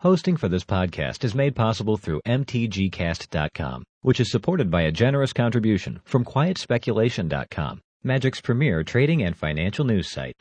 Hosting for this podcast is made possible through mtgcast.com, which is supported by a generous contribution from quietspeculation.com, Magic's premier trading and financial news site.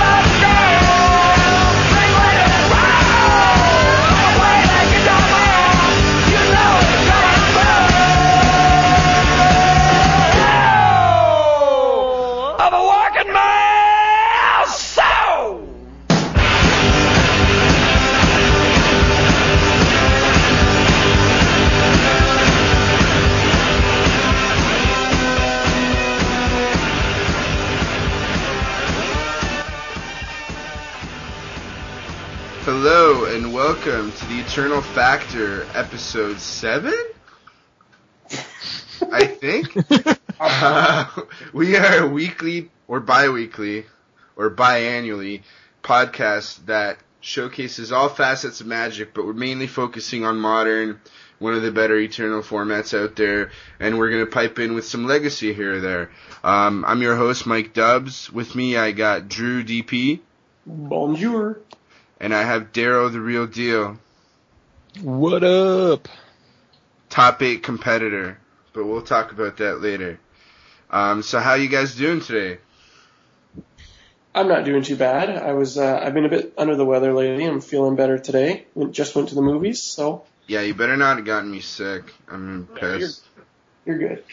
Hello and welcome to the Eternal Factor, episode 7? I think. We are a weekly or bi-weekly or biannually podcast that showcases all facets of Magic, but we're mainly focusing on Modern, one of the better Eternal formats out there, and we're going to pipe in with some Legacy here or there. I'm your host, Mike Dubs. With me, I got Drew DP. Bonjour. And I have Darrow the Real Deal. What up? Top 8 competitor, but we'll talk about that later. So how you guys doing today? I'm not doing too bad. I've been a bit under the weather lately. I'm feeling better today. Just went to the movies, so. Yeah, you better not have gotten me sick. I'm pissed. You're good.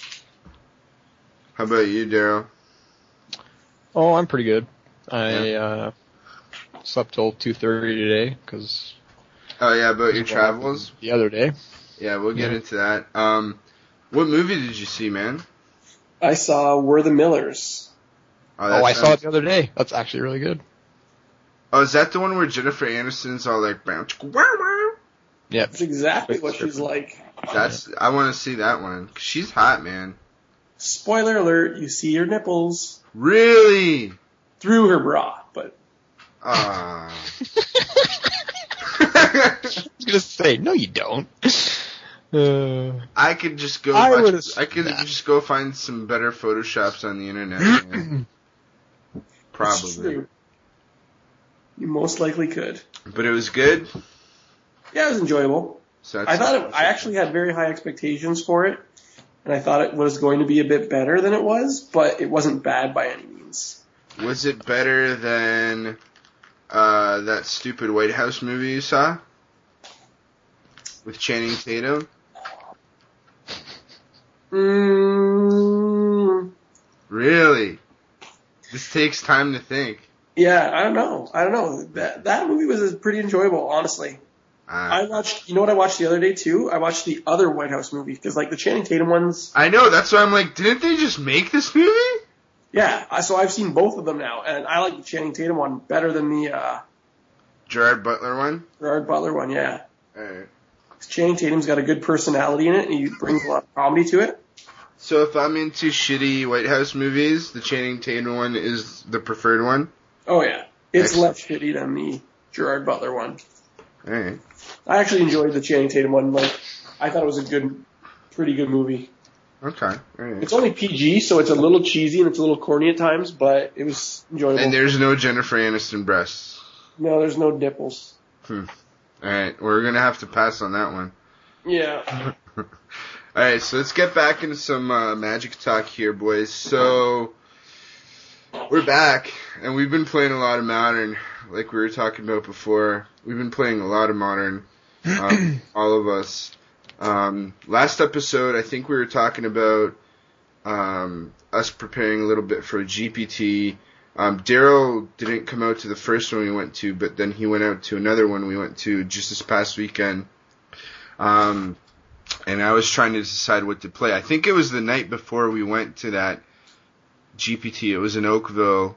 How about you, Darrow? Oh, I'm pretty good. I slept till 2:30 today because. Oh yeah, about your travels? The other day. Yeah, we'll get into that. What movie did you see, man? I saw We're the Millers. I saw it the other day. That's actually really good. Oh, is that the one where Jennifer Aniston's all like, wow, wow? Yeah. That's exactly what she's like. I want to see that one. 'Cause she's hot, man. Spoiler alert, you see her nipples. Really? Through her bra, but. Ah. I was gonna say, no, you don't. I could just go. Just go find some better photoshops on the internet. Man. Probably. You most likely could. But it was good. Yeah, it was enjoyable. So I actually had very high expectations for it, and I thought it was going to be a bit better than it was, but it wasn't bad by any means. Was it better than that stupid White House movie you saw with Channing Tatum? Really? This takes time to think. Yeah, I don't know. That movie was pretty enjoyable, honestly. I watched, you know what I watched the other day too? I watched the other White House movie, because like the Channing Tatum ones. I know, that's why I'm like, didn't they just make this movie? Yeah, so I've seen both of them now, and I like the Channing Tatum one better than the Gerard Butler one? Gerard Butler one, yeah. Alright. Channing Tatum's got a good personality in it, and he brings a lot of comedy to it. So if I'm into shitty White House movies, the Channing Tatum one is the preferred one? Oh yeah. It's less shitty than the Gerard Butler one. Alright. I actually enjoyed the Channing Tatum one. Like, I thought it was pretty good movie. Okay. Alright. It's only PG, so it's a little cheesy and it's a little corny at times, but it was enjoyable. And there's no Jennifer Aniston breasts. No, there's no nipples. Alright, we're gonna have to pass on that one. Yeah. Alright, so let's get back into some Magic talk here, boys. So, we're back, and we've been playing a lot of Modern, like we were talking about before. We've been playing a lot of Modern, all of us. Last episode, I think we were talking about us preparing a little bit for a GPT. Darrow didn't come out to the first one we went to, but then he went out to another one we went to just this past weekend. And I was trying to decide what to play. I think it was the night before we went to that GPT. It was in Oakville.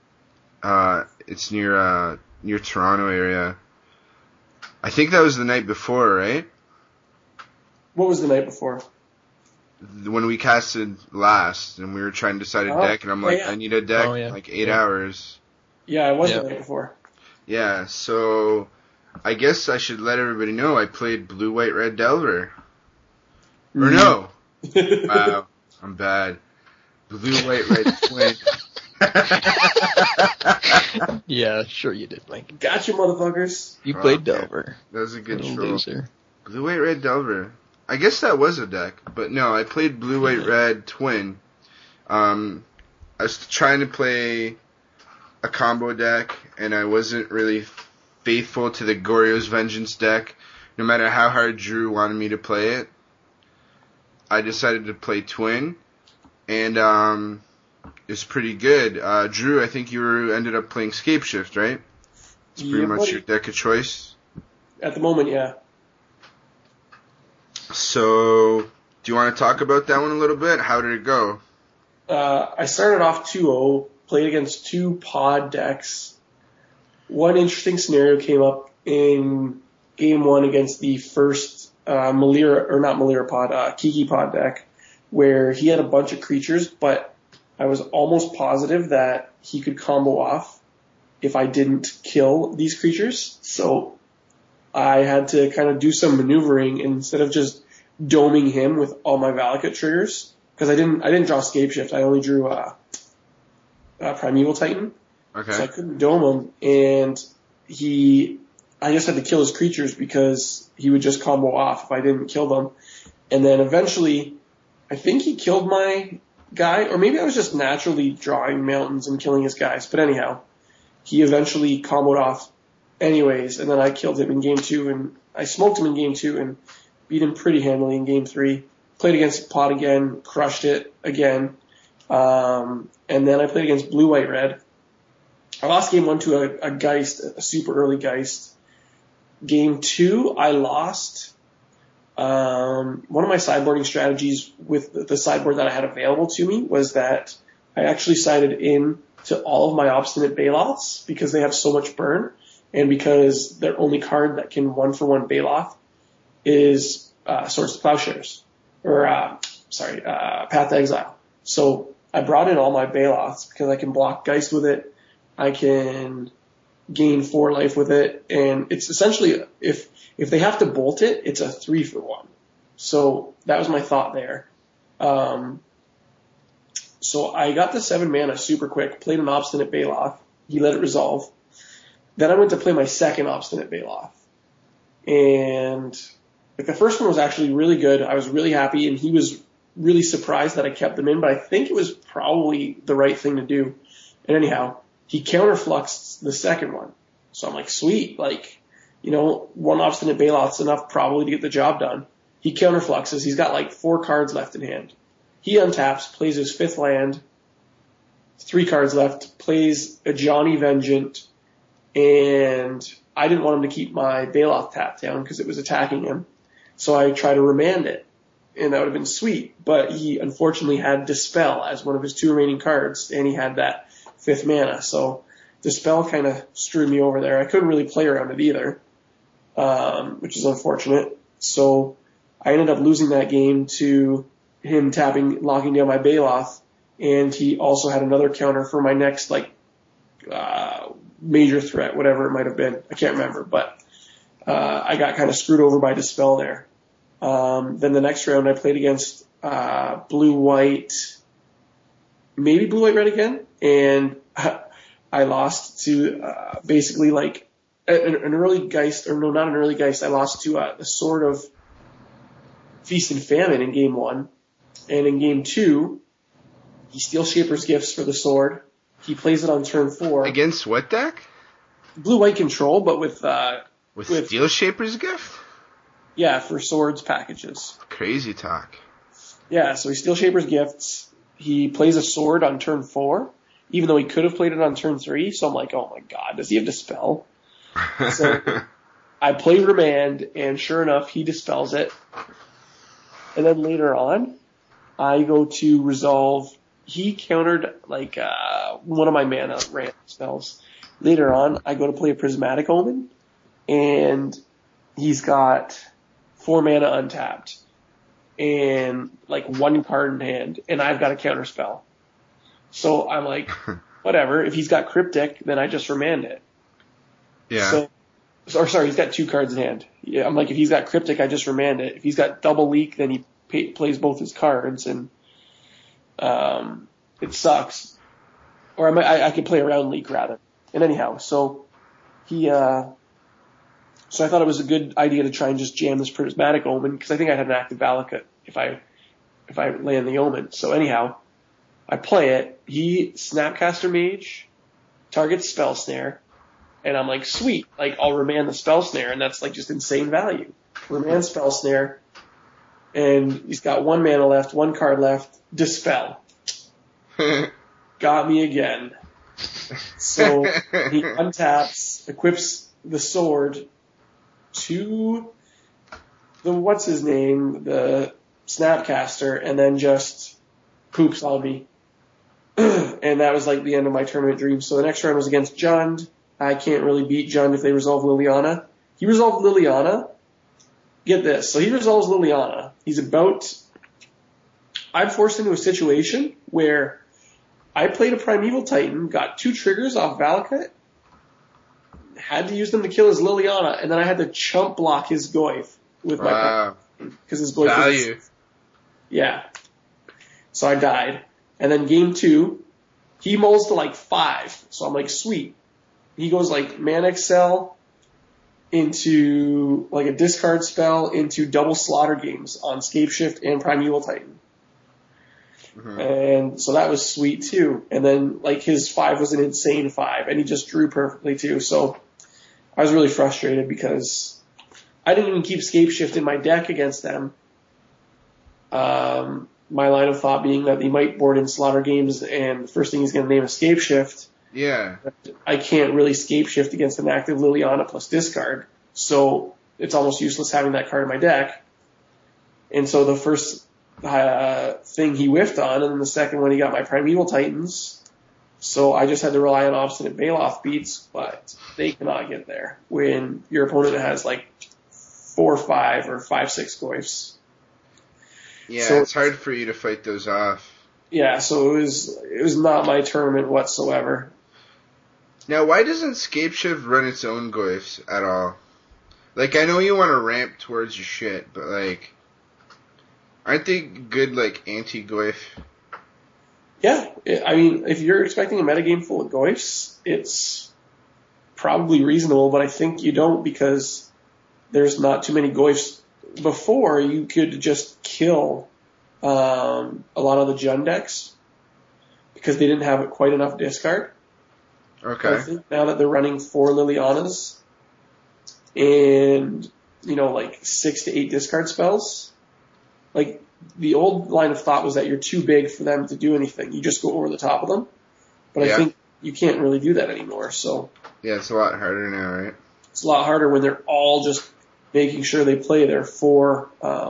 It's near Toronto area. I think that was the night before, right? What was the night before? When we casted last, and we were trying to decide a deck, and I'm like, I need a deck, like 8 hours. Yeah, it was the night before. Yeah, so I guess I should let everybody know I played Blue, White, Red Delver. Or no. Wow, I'm bad. Blue, White, Red Twin. Yeah, sure you did, Mike. Gotcha, motherfuckers. You played Delver. That was a good Little troll. loser. Blue, white, red Delver. I guess that was a deck, but no, I played blue, white, red twin. I was trying to play a combo deck, and I wasn't really faithful to the Goryo's Vengeance deck. No matter how hard Drew wanted me to play it, I decided to play twin, and it was pretty good. Drew, I think you ended up playing Scapeshift, right? It's pretty much your deck of choice. At the moment, yeah. So, do you want to talk about that one a little bit? How did it go? I started off 2-0, played against two pod decks. One interesting scenario came up in game one against the first Kiki pod deck, where he had a bunch of creatures, but I was almost positive that he could combo off if I didn't kill these creatures. So I had to kind of do some maneuvering instead of just doming him with all my Valakut triggers, because I didn't draw Scapeshift. I only drew Primeval Titan. Okay. So I couldn't dome him, and I just had to kill his creatures because he would just combo off if I didn't kill them. And then eventually, I think he killed my guy, or maybe I was just naturally drawing mountains and killing his guys. But anyhow, he eventually comboed off anyways, and then I killed him in game two, and I smoked him in game two and beat him pretty handily in game three. Played against Pot again, crushed it again. And then I played against Blue, White, Red. I lost game one to a Geist, a super early Geist. Game two, I lost. One of my sideboarding strategies with the sideboard that I had available to me was that I actually sided in to all of my Obstinate Baloths because they have so much burn, and because their only card that can 1-for-1 Baloth is Swords to Plowshares, or Path to Exile. So I brought in all my Baloths because I can block Geist with it. I can gain 4 life with it, and it's essentially, if they have to bolt it, it's a 3-for-1. So that was my thought there. So I got the 7 mana super quick, played an Obstinate Baloth. He let it resolve. Then I went to play my second Obstinate Baloth. And the first one was actually really good. I was really happy, and he was really surprised that I kept them in, but I think it was probably the right thing to do. And anyhow, he counterfluxed the second one. So I'm like, sweet, one Obstinate Baloth's enough probably to get the job done. He counterfluxes. He's got 4 cards left in hand. He untaps, plays his 5th land, 3 cards left, plays a Johnny Vengeant, and I didn't want him to keep my Baloth tapped down because it was attacking him. So I tried to remand it, and that would have been sweet. But he unfortunately had Dispel as one of his 2 remaining cards, and he had that 5th mana. So Dispel kind of screwed me over there. I couldn't really play around it either, which is unfortunate. So I ended up losing that game to him locking down my Baloth, and he also had another counter for my next, major threat, whatever it might have been. I can't remember, but I got kind of screwed over by Dispel there. Then the next round I played against Blue-White, maybe Blue-White Red again, and I lost to basically an early Geist, or no, not an early Geist. I lost to the Sword of Feast and Famine in game 1. And in game 2, he Steel Shaper's Gifts for the sword. He plays it on turn 4. Against what deck? Blue-White Control, but with Steel Shaper's Gift? Yeah, for swords packages. Crazy talk. Yeah, so he Steel Shaper's Gifts. He plays a sword on turn 4, even though he could have played it on turn 3. So I'm like, oh my god, does he have Dispel? So I play Remand, and sure enough, he dispels it. And then later on, I go to resolve. He countered one of my mana ramp spells. Later on, I go to play a Prismatic Omen, and he's got 4 mana untapped and 1 card in hand, and I've got a counter spell. So I'm like, whatever. If he's got Cryptic, then I just remand it. Yeah. He's got 2 cards in hand. Yeah, I'm like, if he's got Cryptic, I just remand it. If he's got Double Leak, then he plays both his cards, and it sucks. or I could play around Leek rather. And anyhow, so so I thought it was a good idea to try and just jam this Prismatic Omen, because I think I had an active Valakut if I land the Omen. So anyhow, I play it. He Snapcaster Mage, targets Spell Snare, and I'm like, sweet, like I'll remand the Spell Snare, and that's like just insane value. Remand Spell Snare, and he's got 1 mana left, 1 card left, Dispel. Got me again. So he untaps, equips the sword to the what's his name, the Snapcaster, and then just poops on me. And that was like the end of my tournament dream. So the next round was against Jund. I can't really beat Jund if they resolve Liliana. He resolved Liliana. Get this. So he resolves Liliana. I'm forced into a situation where I played a Primeval Titan, got 2 triggers off Valakut, had to use them to kill his Liliana, and then I had to chump block his Goyf with my because his Goyf value. Yeah. So I died. And then game 2, he mulls to like 5. So I'm like, sweet. He goes like Mana Excel into like a discard spell into double Slaughter Games on Scapeshift and Primeval Titan. Mm-hmm. And so that was sweet too. And then like his 5 was an insane 5, and he just drew perfectly too. So I was really frustrated because I didn't even keep Scapeshift in my deck against them. My line of thought being that he might board in Slaughter Games, and the first thing he's going to name is Scapeshift. Yeah. I can't really Scapeshift against an active Liliana plus discard, so it's almost useless having that card in my deck. And so the first thing he whiffed on, and then the second one he got my Primeval Titans. So I just had to rely on Obstinate Baloth beats, but they cannot get there when your opponent has like 4-5 or 5-6 Goyfs. Yeah, so, it's hard for you to fight those off. Yeah, so it was not my tournament whatsoever. Now, why doesn't Scapeshift run its own Goyfs at all? Like, I know you want to ramp towards your shit, but like, aren't they good like anti-Goyf? Yeah, I mean, if you're expecting a metagame full of Goyfs, it's probably reasonable, but I think you don't because there's not too many Goyfs. Before, you could just kill a lot of the Jund decks because they didn't have quite enough discard. Okay. But I think now that they're running 4 Lilianas and, like 6 to 8 discard spells, like the old line of thought was that you're too big for them to do anything. You just go over the top of them. But I think you can't really do that anymore. So yeah, it's a lot harder now, right? It's a lot harder when they're all just making sure they play their 4,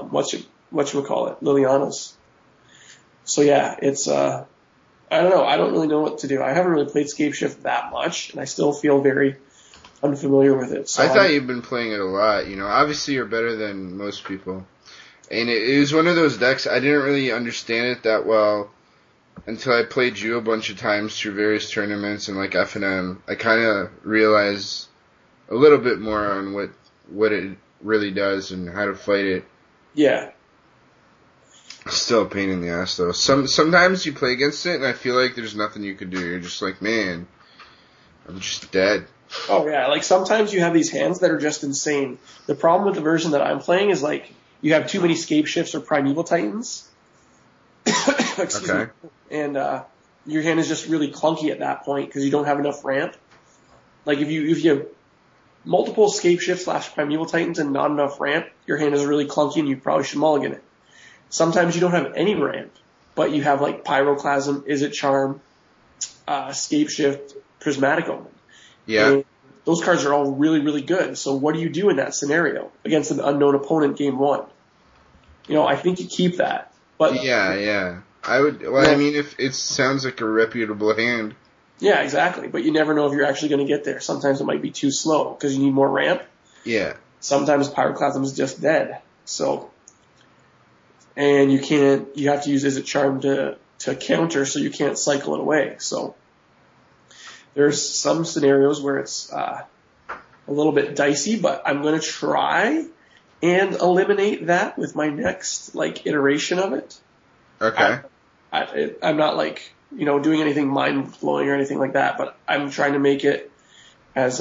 Lilianas. So yeah, it's, I don't know. I don't really know what to do. I haven't really played Scapeshift that much, and I still feel very unfamiliar with it. So I thought you'd been playing it a lot. Obviously you're better than most people. And it was one of those decks, I didn't really understand it that well until I played you a bunch of times through various tournaments and like F&M. I kind of realized a little bit more on what it really does and how to fight it. Yeah. Still a pain in the ass though. Sometimes you play against it and I feel like there's nothing you can do. You're just like, man, I'm just dead. Oh yeah, like sometimes you have these hands that are just insane. The problem with the version that I'm playing is like you have too many Scapeshifts or Primeval Titans. Excuse me. And your hand is just really clunky at that point because you don't have enough ramp. Like if you have multiple Scapeshift / Primeval Titans and not enough ramp, your hand is really clunky and you probably should mulligan it. Sometimes you don't have any ramp, but you have like Pyroclasm, Izzet Charm, Scapeshift, Prismatic Omen. Yeah. And those cards are all really, really good. So what do you do in that scenario against an unknown opponent game 1? I think you keep that. But yeah. I would. Well, I mean, if it sounds like a reputable hand. Yeah, exactly. But you never know if you're actually going to get there. Sometimes it might be too slow because you need more ramp. Yeah. Sometimes Pyroclasm is just dead. So, and you have to use Izzet Charm to counter, so you can't cycle it away. So, there's some scenarios where it's a little bit dicey, but I'm going to try and eliminate that with my next iteration of it. Okay. I'm not doing anything mind blowing or anything like that, but I'm trying to make it as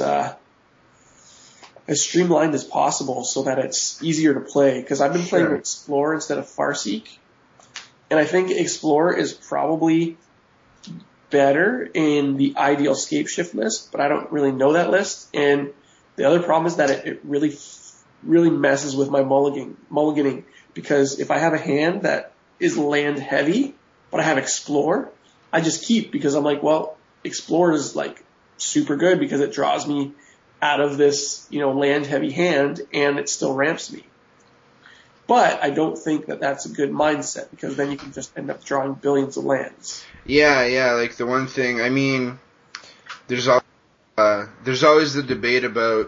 streamlined as possible so that it's easier to play. Because I've been playing Explorer instead of Farseek, and I think Explorer is probably better in the ideal Scapeshift list, but I don't really know that list. And the other problem is that it really, really messes with my mulliganing, because if I have a hand that is land heavy, but I have Explore, I just keep, because I'm like, well, Explorer is like super good because it draws me out of this, land heavy hand, and it still ramps me. But I don't think that that's a good mindset, because then you can just end up drawing billions of lands. Yeah, like the one thing, I mean, there's always the debate about,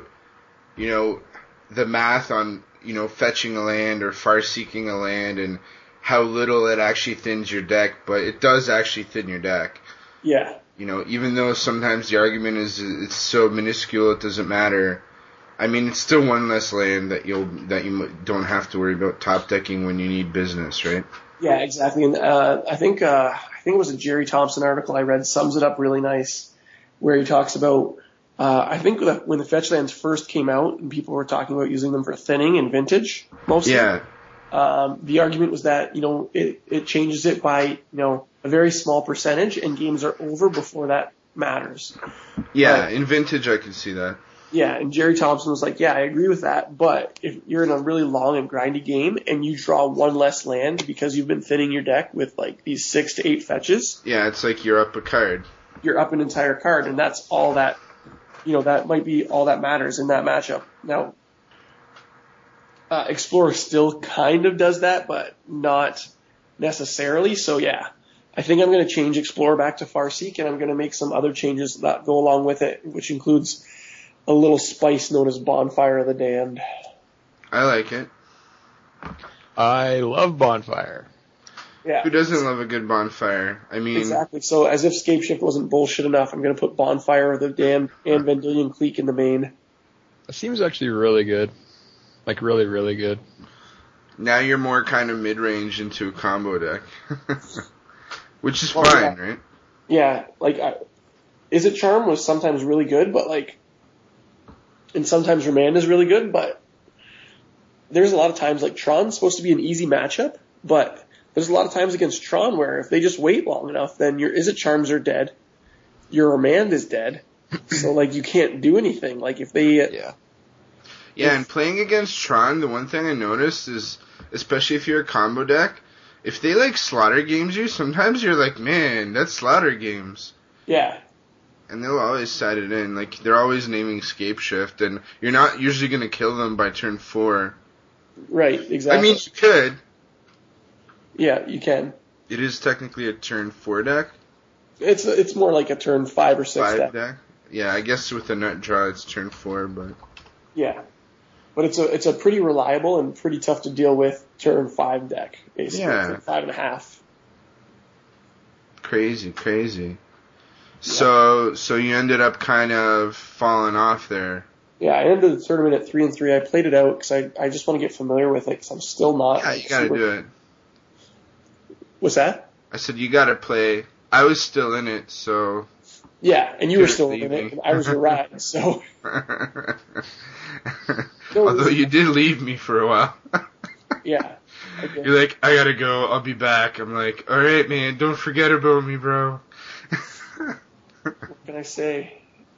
the math on, fetching a land or far-seeking a land and how little it actually thins your deck, but it does actually thin your deck. Yeah. Even though sometimes the argument is it's so minuscule it doesn't matter. I mean, it's still one less land that you don't have to worry about top decking when you need business, right? Yeah, exactly. And I think it was a Jerry Thompson article I read sums it up really nice, where he talks about I think that when the fetch lands first came out and people were talking about using them for thinning and vintage mostly. Yeah. The argument was that it changes it by a very small percentage, and games are over before that matters. Yeah, in vintage I can see that. Yeah, and Jerry Thompson was like, yeah, I agree with that, but if you're in a really long and grindy game and you draw one less land because you've been thinning your deck with like these 6 to 8 fetches. Yeah, it's like you're up a card. You're up an entire card, and that's all that, that might be all that matters in that matchup. Now, Explorer still kind of does that, but not necessarily, so yeah. I think I'm going to change Explorer back to Farseek, and I'm going to make some other changes that go along with it, which includes a little spice known as Bonfire of the Damned. I like it. I love Bonfire. Yeah. Who doesn't love a good Bonfire? I mean... Exactly. So as if Scapeshift wasn't bullshit enough, I'm going to put Bonfire of the Damned and Vendilion Clique in the main. It seems actually really good. Like, really, really good. Now you're more kind of mid-range into a combo deck. Which is fine, right? Yeah. Like, Izzet Charm was sometimes really good, but like... And sometimes Remand is really good, but there's a lot of times, like, Tron's supposed to be an easy matchup, but there's a lot of times against Tron where if they just wait long enough, then your Izzet Charms are dead, your Remand is dead, so, like, you can't do anything. Like, if they... Yeah, and playing against Tron, the one thing I noticed is, especially if you're a combo deck, if they, like, slaughter games you, sometimes you're like, man, that's slaughter games. Yeah. And they'll always side it in. Like, they're always naming Scapeshift, and you're not usually going to kill them by turn 4. Right, exactly. I mean, you could. Yeah, you can. It is technically a turn 4 deck. It's more like a turn 5 or 6 deck. Yeah, I guess with a nut draw it's turn 4, but... Yeah. But it's a pretty reliable and pretty tough to deal with turn 5 deck, basically. Yeah. 5.5. Crazy. So you ended up kind of falling off there. Yeah, I ended the tournament at 3-3. I played it out because I just want to get familiar with it because I'm still not. Yeah, you gotta do it. What's that? I said you gotta play. I was still in it, so. Yeah, and you were still in it, and I was your ride, so. Although you did leave me for a while. Yeah. You're like, I gotta go, I'll be back. I'm like, alright man, don't forget about me, bro. What can I say?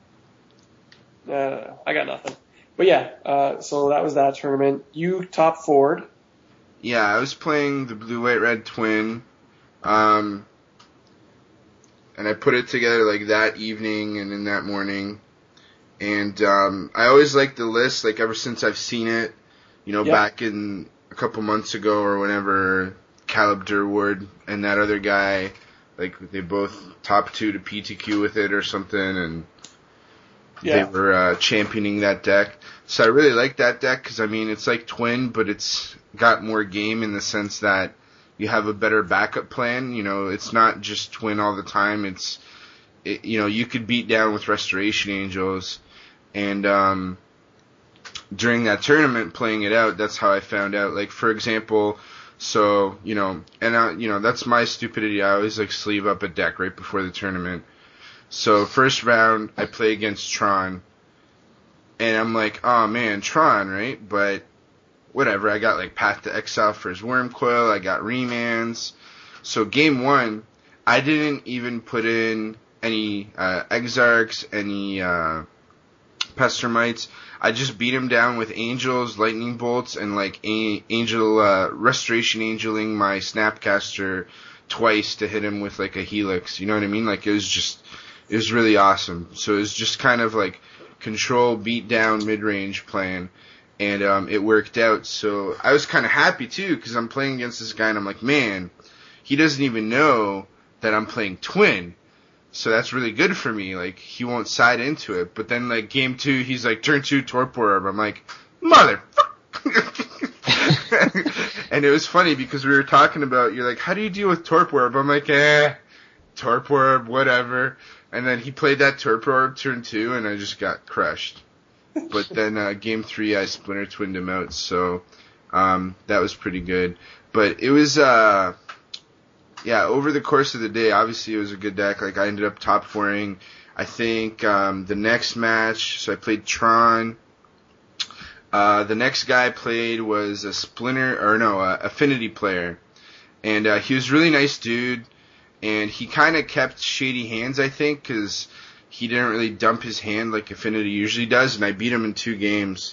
I got nothing. But yeah, so that was that tournament. You top forward. Yeah, I was playing the blue, white, red twin. And I put it together like that evening and in that morning. And I always liked the list, like ever since I've seen it, back in a couple months ago or whenever, Caleb Durwood and that other guy, like they both top 2 to PTQ with it or something, and they were championing that deck. So I really like that deck because, I mean, it's like twin, but it's got more game in the sense that you have a better backup plan. It's not just twin all the time. You could beat down with Restoration Angels. And during that tournament, playing it out, that's how I found out. Like, for example, So, that's my stupidity. I always like sleeve up a deck right before the tournament. So first round, I play against Tron. And I'm like, oh man, Tron, right? But whatever, I got like Path to Exile for his Wormcoil, I got Remands. So game 1, I didn't even put in any Exarchs, any Pestermites. I just beat him down with Angels, Lightning Bolts, and like Restoration Angeling my Snapcaster twice to hit him with like a Helix. You know what I mean? Like it was really awesome. So it was just kind of like control, beat down, mid-range plan. And it worked out. So I was kind of happy too, because I'm playing against this guy and I'm like, man, he doesn't even know that I'm playing Twin. So that's really good for me. Like, he won't side into it. But then, like, game 2, he's like, turn 2, Torpor Orb. I'm like, motherfucker. And it was funny because we were talking about, you're like, how do you deal with Torpor Orb? I'm like, Torpor Orb, whatever. And then he played that Torpor Orb turn 2, and I just got crushed. But then game 3, I Splinter Twinned him out. So that was pretty good. But it was... over the course of the day, obviously it was a good deck. Like, I ended up top 4ing, I think, the next match. So I played Tron. The next guy I played was a Affinity player. And he was a really nice dude. And he kind of kept shady hands, I think, because he didn't really dump his hand like Affinity usually does. And I beat him in 2 games.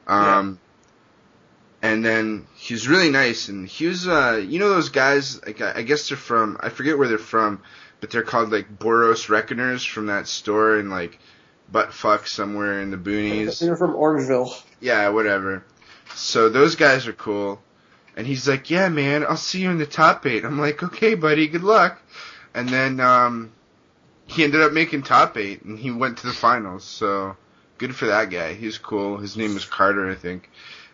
And then he was really nice, and he was, those guys, like, I guess they're from, I forget where they're from, but they're called, like, Boros Reckoners from that store in, like, Buttfuck somewhere in the boonies. They're from Orangeville. Yeah, whatever. So those guys are cool. And he's like, yeah, man, I'll see you in the top 8. I'm like, okay, buddy, good luck. And then, he ended up making top 8, and he went to the finals, so good for that guy. He was cool. His name was Carter, I think.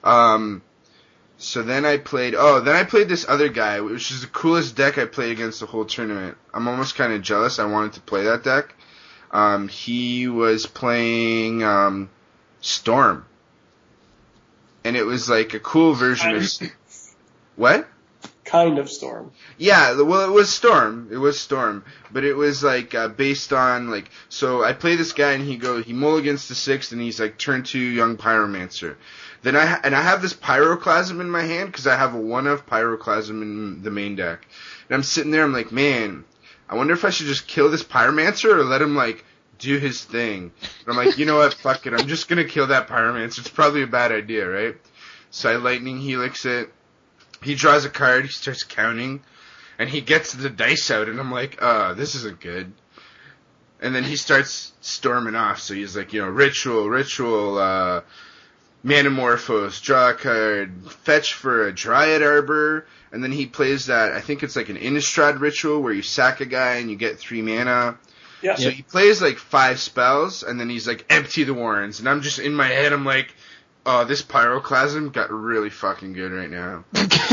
So then I played this other guy, which is the coolest deck I played against the whole tournament. I'm almost kind of jealous. I wanted to play that deck. He was playing, Storm. And it was like a cool version of... What? Kind of Storm. Yeah, well, it was Storm. But it was like, based on, like, so I play this guy and he mulligans to 6th and he's like, turn 2 Young Pyromancer. Then I have this Pyroclasm in my hand because I have a 1-of Pyroclasm in the main deck. And I'm sitting there, I'm like, man, I wonder if I should just kill this Pyromancer or let him, like, do his thing. And I'm like, you know what, fuck it, I'm just gonna kill that Pyromancer. It's probably a bad idea, right? So I Lightning Helix it. He draws a card, he starts counting, and he gets the dice out, and I'm like, this isn't good. And then he starts storming off, so he's like, Ritual, Manamorphose, draw a card, fetch for a Dryad Arbor, and then he plays that, I think it's like an Innistrad Ritual where you sack a guy and you get 3 mana. Yeah. So he plays like 5 spells, and then he's like, empty the Warrens. And I'm just in my head, I'm like, oh, this Pyroclasm got really fucking good right now.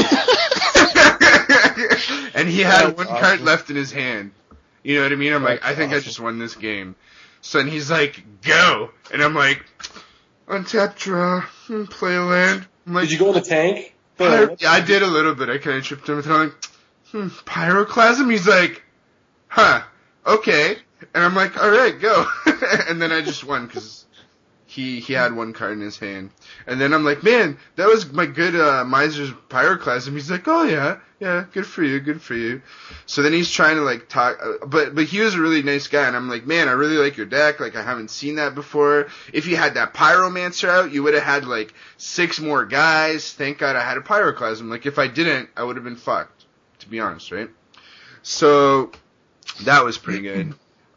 And he had one card left in his hand. You know what I mean? I'm like, I think I just won this game. So then he's like, go! And I'm like, untap, draw, play a land. I'm like, did you go in the tank? Yeah, I did a little bit. I kind of tripped him and I'm like, Pyroclasm? He's like, huh, okay. And I'm like, alright, go. And then I just won because he had one card in his hand. And then I'm like, man, that was my good Miser's Pyroclasm. He's like, oh yeah, good for you. So then he's trying to like talk, but he was a really nice guy, and I'm like, man, I really like your deck. Like, I haven't seen that before. If you had that Pyromancer out, you would have had like 6 more guys. Thank God I had a Pyroclasm. Like, if I didn't, I would have been fucked, to be honest, right? So that was pretty good.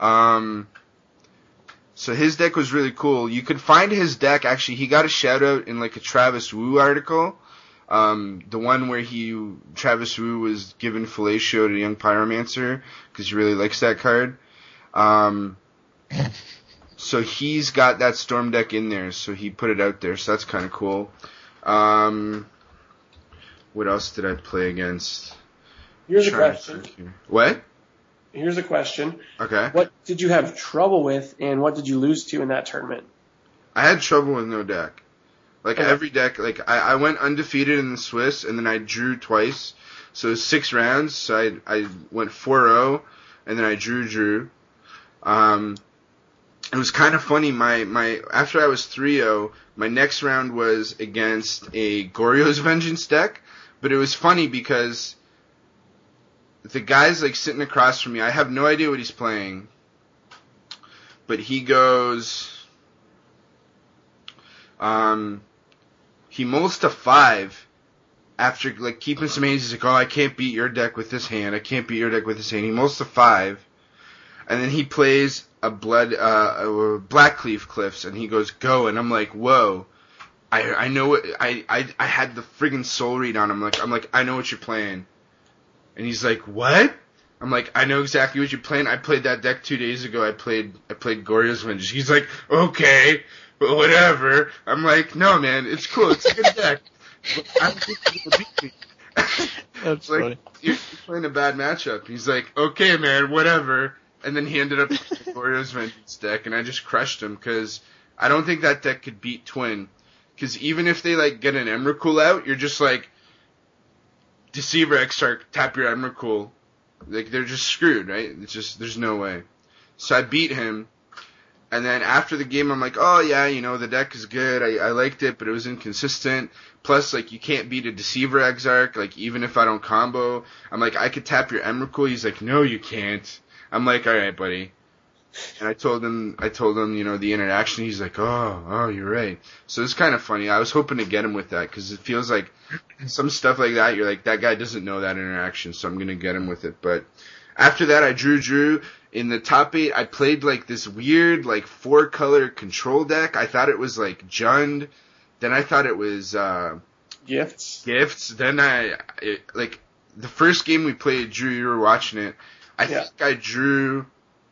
So his deck was really cool. You could find his deck, actually, he got a shout out in like a Travis Wu article. The one where Travis Wu was giving Fellatio to Young Pyromancer, because he really likes that card. So he's got that Storm deck in there, so he put it out there, so that's kind of cool. What else did I play against? Here's a question. What? Here's a question. Okay. What did you have trouble with, and what did you lose to in that tournament? I had trouble with no deck. Like Okay. every deck, like I went undefeated in the Swiss, and then I drew twice. So it was 6 rounds. So I went 4-0, and then I drew. It was kind of funny. My after I was 3-0, my next round was against a Goryo's Vengeance deck, but it was funny because the guy's like sitting across from me. I have no idea what he's playing, but he goes, he mulls to 5 after like keeping some hands. He's like, oh, I can't beat your deck with this hand. I can't beat your deck with this hand. He mulls to 5, and then he plays a Blackcleave Cliffs, and he goes, go, and I'm like, whoa. I know what, I had the friggin' soul read on him. I'm like, I know what you're playing. And he's like, what? I'm like, I know exactly what you're playing. I played that deck 2 days ago. I played Goryo's Vengeance. He's like, okay, but whatever. I'm like, no, man, it's cool. It's a good deck. But I don't think you're gonna beat me. That's like, funny. you're playing a bad matchup. He's like, okay, man, whatever. And then he ended up with the Goryo's Vengeance deck, and I just crushed him because I don't think that deck could beat Twin. Because even if they like get an Emrakul out, you're just like, Deceiver Exarch, tap your Emrakul. Like, they're just screwed, right? It's just, there's no way. So I beat him, and then after the game, I'm like, oh yeah, you know, the deck is good, I liked it, but it was inconsistent. Plus, like, you can't beat a Deceiver Exarch, like, even if I don't combo. I'm like, I could tap your Emrakul. He's like, no, you can't. I'm like, alright, buddy. And I told him, you know, the interaction. He's like, oh, you're right. So it's kind of funny. I was hoping to get him with that, because it feels like some stuff like that, you're like, that guy doesn't know that interaction, so I'm going to get him with it. But after that, I drew. In the top 8, I played like this weird, like 4-color control deck. I thought it was like Jund. Then I thought it was, Gifts. Then like, the first game we played, Drew, you were watching it. I think I drew,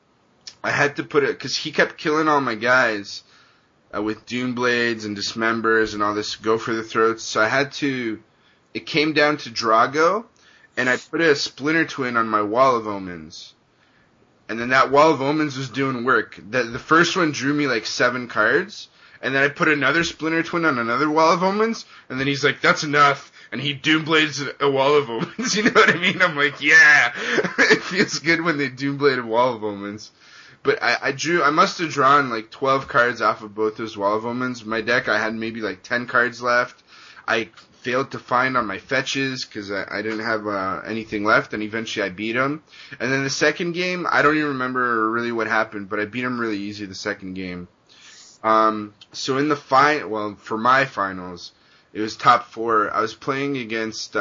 I had to put it, because he kept killing all my guys with Dune Blades and Dismembers and all this Go for the Throats. So I had to, it came down to Drago, and I put a Splinter Twin on my Wall of Omens. And then that Wall of Omens was doing work. The first one drew me like 7 cards, and then I put another Splinter Twin on another Wall of Omens, and then he's like, that's enough. And he Doomblades a Wall of Omens, you know what I mean? I'm like, yeah! It feels good when they Doomblade a Wall of Omens. But I must have drawn like 12 cards off of both those Wall of Omens. My deck, I had maybe like 10 cards left. I failed to find on my fetches because I didn't have anything left, and eventually I beat him. And then the second game, I don't even remember really what happened, but I beat him really easy the second game. So in the for my finals, it was top 4. I was playing against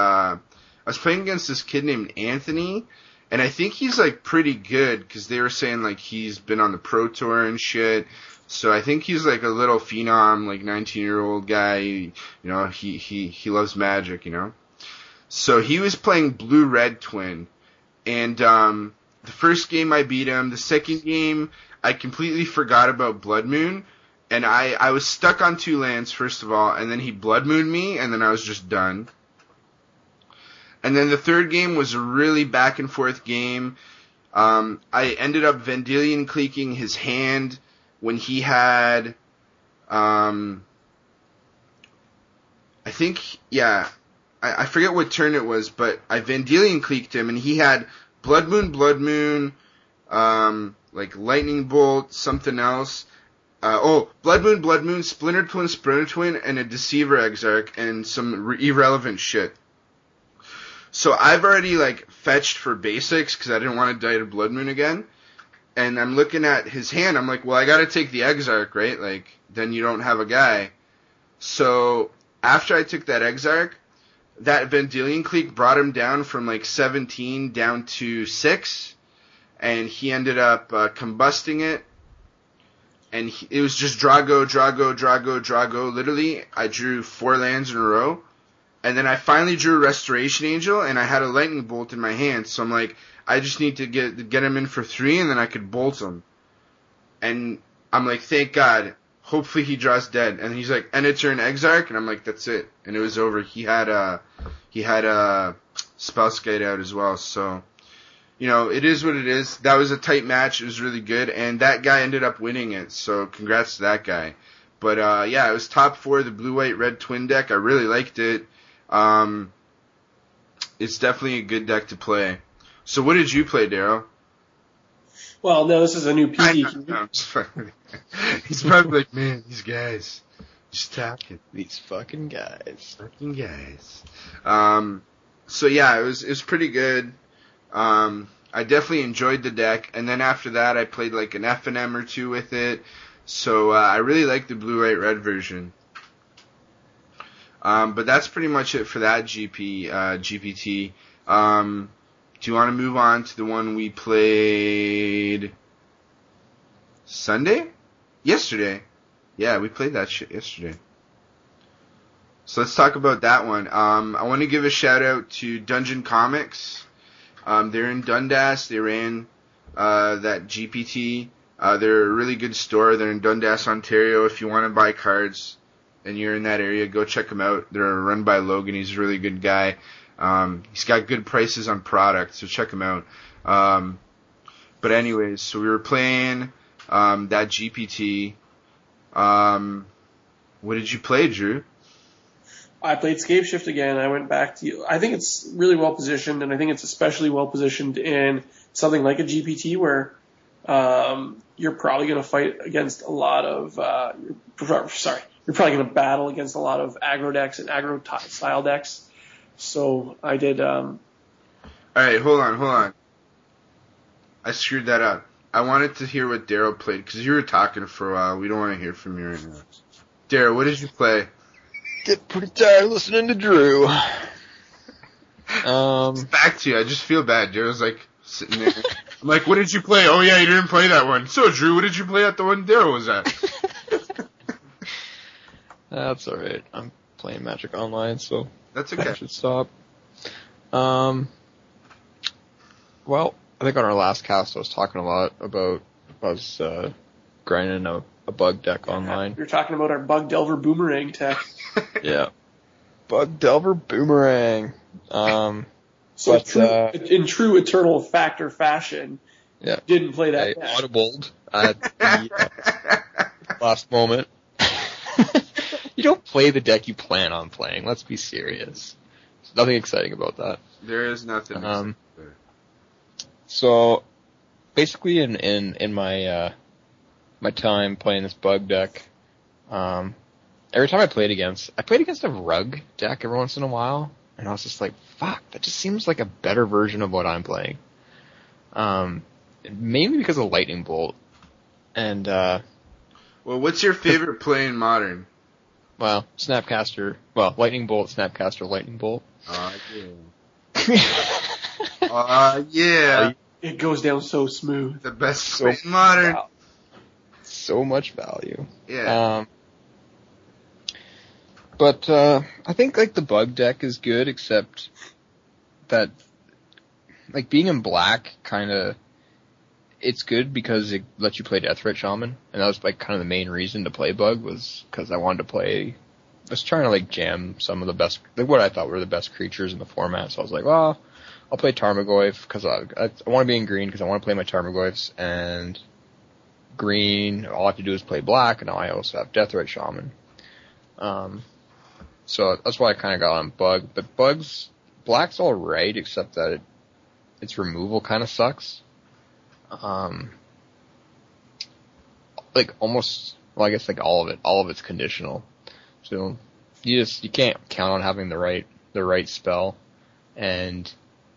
this kid named Anthony, and I think he's like pretty good because they were saying like he's been on the Pro Tour and shit. So I think he's like a little phenom, like 19-year-old guy. You know, he loves Magic, you know. So he was playing Blue-Red Twin, and the first game I beat him. The second game I completely forgot about Blood Moon. And I was stuck on 2 lands, first of all, and then he Blood Mooned me, and then I was just done. And then the third game was a really back and forth game. I ended up Vendilion Cleaking his hand when he had, I forget what turn it was, but I Vendilion Cleaked him, and he had Blood Moon, like Lightning Bolt, something else. Blood Moon, Splinter Twin, and a Deceiver Exarch, and some irrelevant shit. So I've already, like, fetched for basics, because I didn't want to die to Blood Moon again. And I'm looking at his hand, I'm like, well, I gotta take the Exarch, right? Like, then you don't have a guy. So, after I took that Exarch, that Vendilion Cleak brought him down from, like, 17 down to 6, and he ended up combusting it. And it was just Drago. Literally, I drew 4 lands in a row. And then I finally drew a Restoration Angel, and I had a Lightning Bolt in my hand. So I'm like, I just need to get him in for 3, and then I could bolt him. And I'm like, thank God. Hopefully he draws dead. And he's like, end of turn Exarch, and I'm like, that's it. And it was over. He had a Spellskite out as well. So, you know, it is what it is. That was a tight match. It was really good. And that guy ended up winning it. So congrats to that guy. But yeah, it was top 4, the blue, white, red twin deck. I really liked it. It's definitely a good deck to play. So what did you play, Daryl? Well, no, this is a new PD. I'm just fucking. He's probably like, man, these guys just talking. These fucking guys. Fucking guys. So yeah, it was pretty good. I definitely enjoyed the deck, and then after that, I played like an F&M or 2 with it. So I really like the blue, white, red version. But that's pretty much it for that GPT. Do you want to move on to the one we played Sunday? Yesterday. Yeah, we played that shit yesterday. So let's talk about that one. I want to give a shout out to Dungeon Comics. They're in Dundas. They ran that GPT. They're a really good store. They're in Dundas, Ontario. If you want to buy cards and you're in that area, go check them out. They're run by Logan. He's a really good guy. He's got good prices on products, so check him out. But anyways, so we were playing that GPT. What did you play, Drew? I played Scapeshift again. I went back to, I think it's really well positioned, and I think it's especially well positioned in something like a GPT where you're probably going to fight against a lot of, you're probably going to battle against a lot of aggro decks and aggro style decks. So I did. All right, hold on. I screwed that up. I wanted to hear what Daryl played because you were talking for a while. We don't want to hear from you right now. Daryl, what did you play? Get pretty tired listening to Drew. It's back to you. I just feel bad. Daryl's like sitting there. I'm like, what did you play? Oh yeah, you didn't play that one. So Drew, what did you play at the one Daryl was at? That's alright. I'm playing Magic Online, so that's okay. I should stop. Well, I think on our last cast I was talking a lot about us grinding a bug deck online. You're talking about our Bug Delver Boomerang tech. Yeah. Bug Delver Boomerang. So in true Eternal Factor fashion, yeah, didn't play that I deck. audibled at the last moment. You don't play the deck you plan on playing. Let's be serious. There's nothing exciting about that. There is nothing. So basically, in my my time playing this bug deck, every time I played against a rug deck every once in a while, and I was just like, fuck, that just seems like a better version of what I'm playing. Mainly because of Lightning Bolt, and well, what's your favorite play in Modern? Well, Snapcaster. Well, Lightning Bolt, Snapcaster, Lightning Bolt. Yeah. Yeah. It goes down so smooth. The best play in Modern. So much value. Yeah. But I think like the bug deck is good, except that like being in black kinda it's good because it lets you play Deathrite Shaman, and that was like kind of the main reason to play bug was because I wanted to I was trying to like jam some of the best, like what I thought were the best creatures in the format. So I was like, well, I'll play Tarmogoyf because I want to be in green because I want to play my Tarmogoyfs, and green, all I have to do is play black, and now I also have Deathrite Shaman. So that's why I kind of got on bug, but black's alright, except that its removal kind of sucks. Like almost, well, I guess like all of it's conditional. So you can't count on having the right spell, and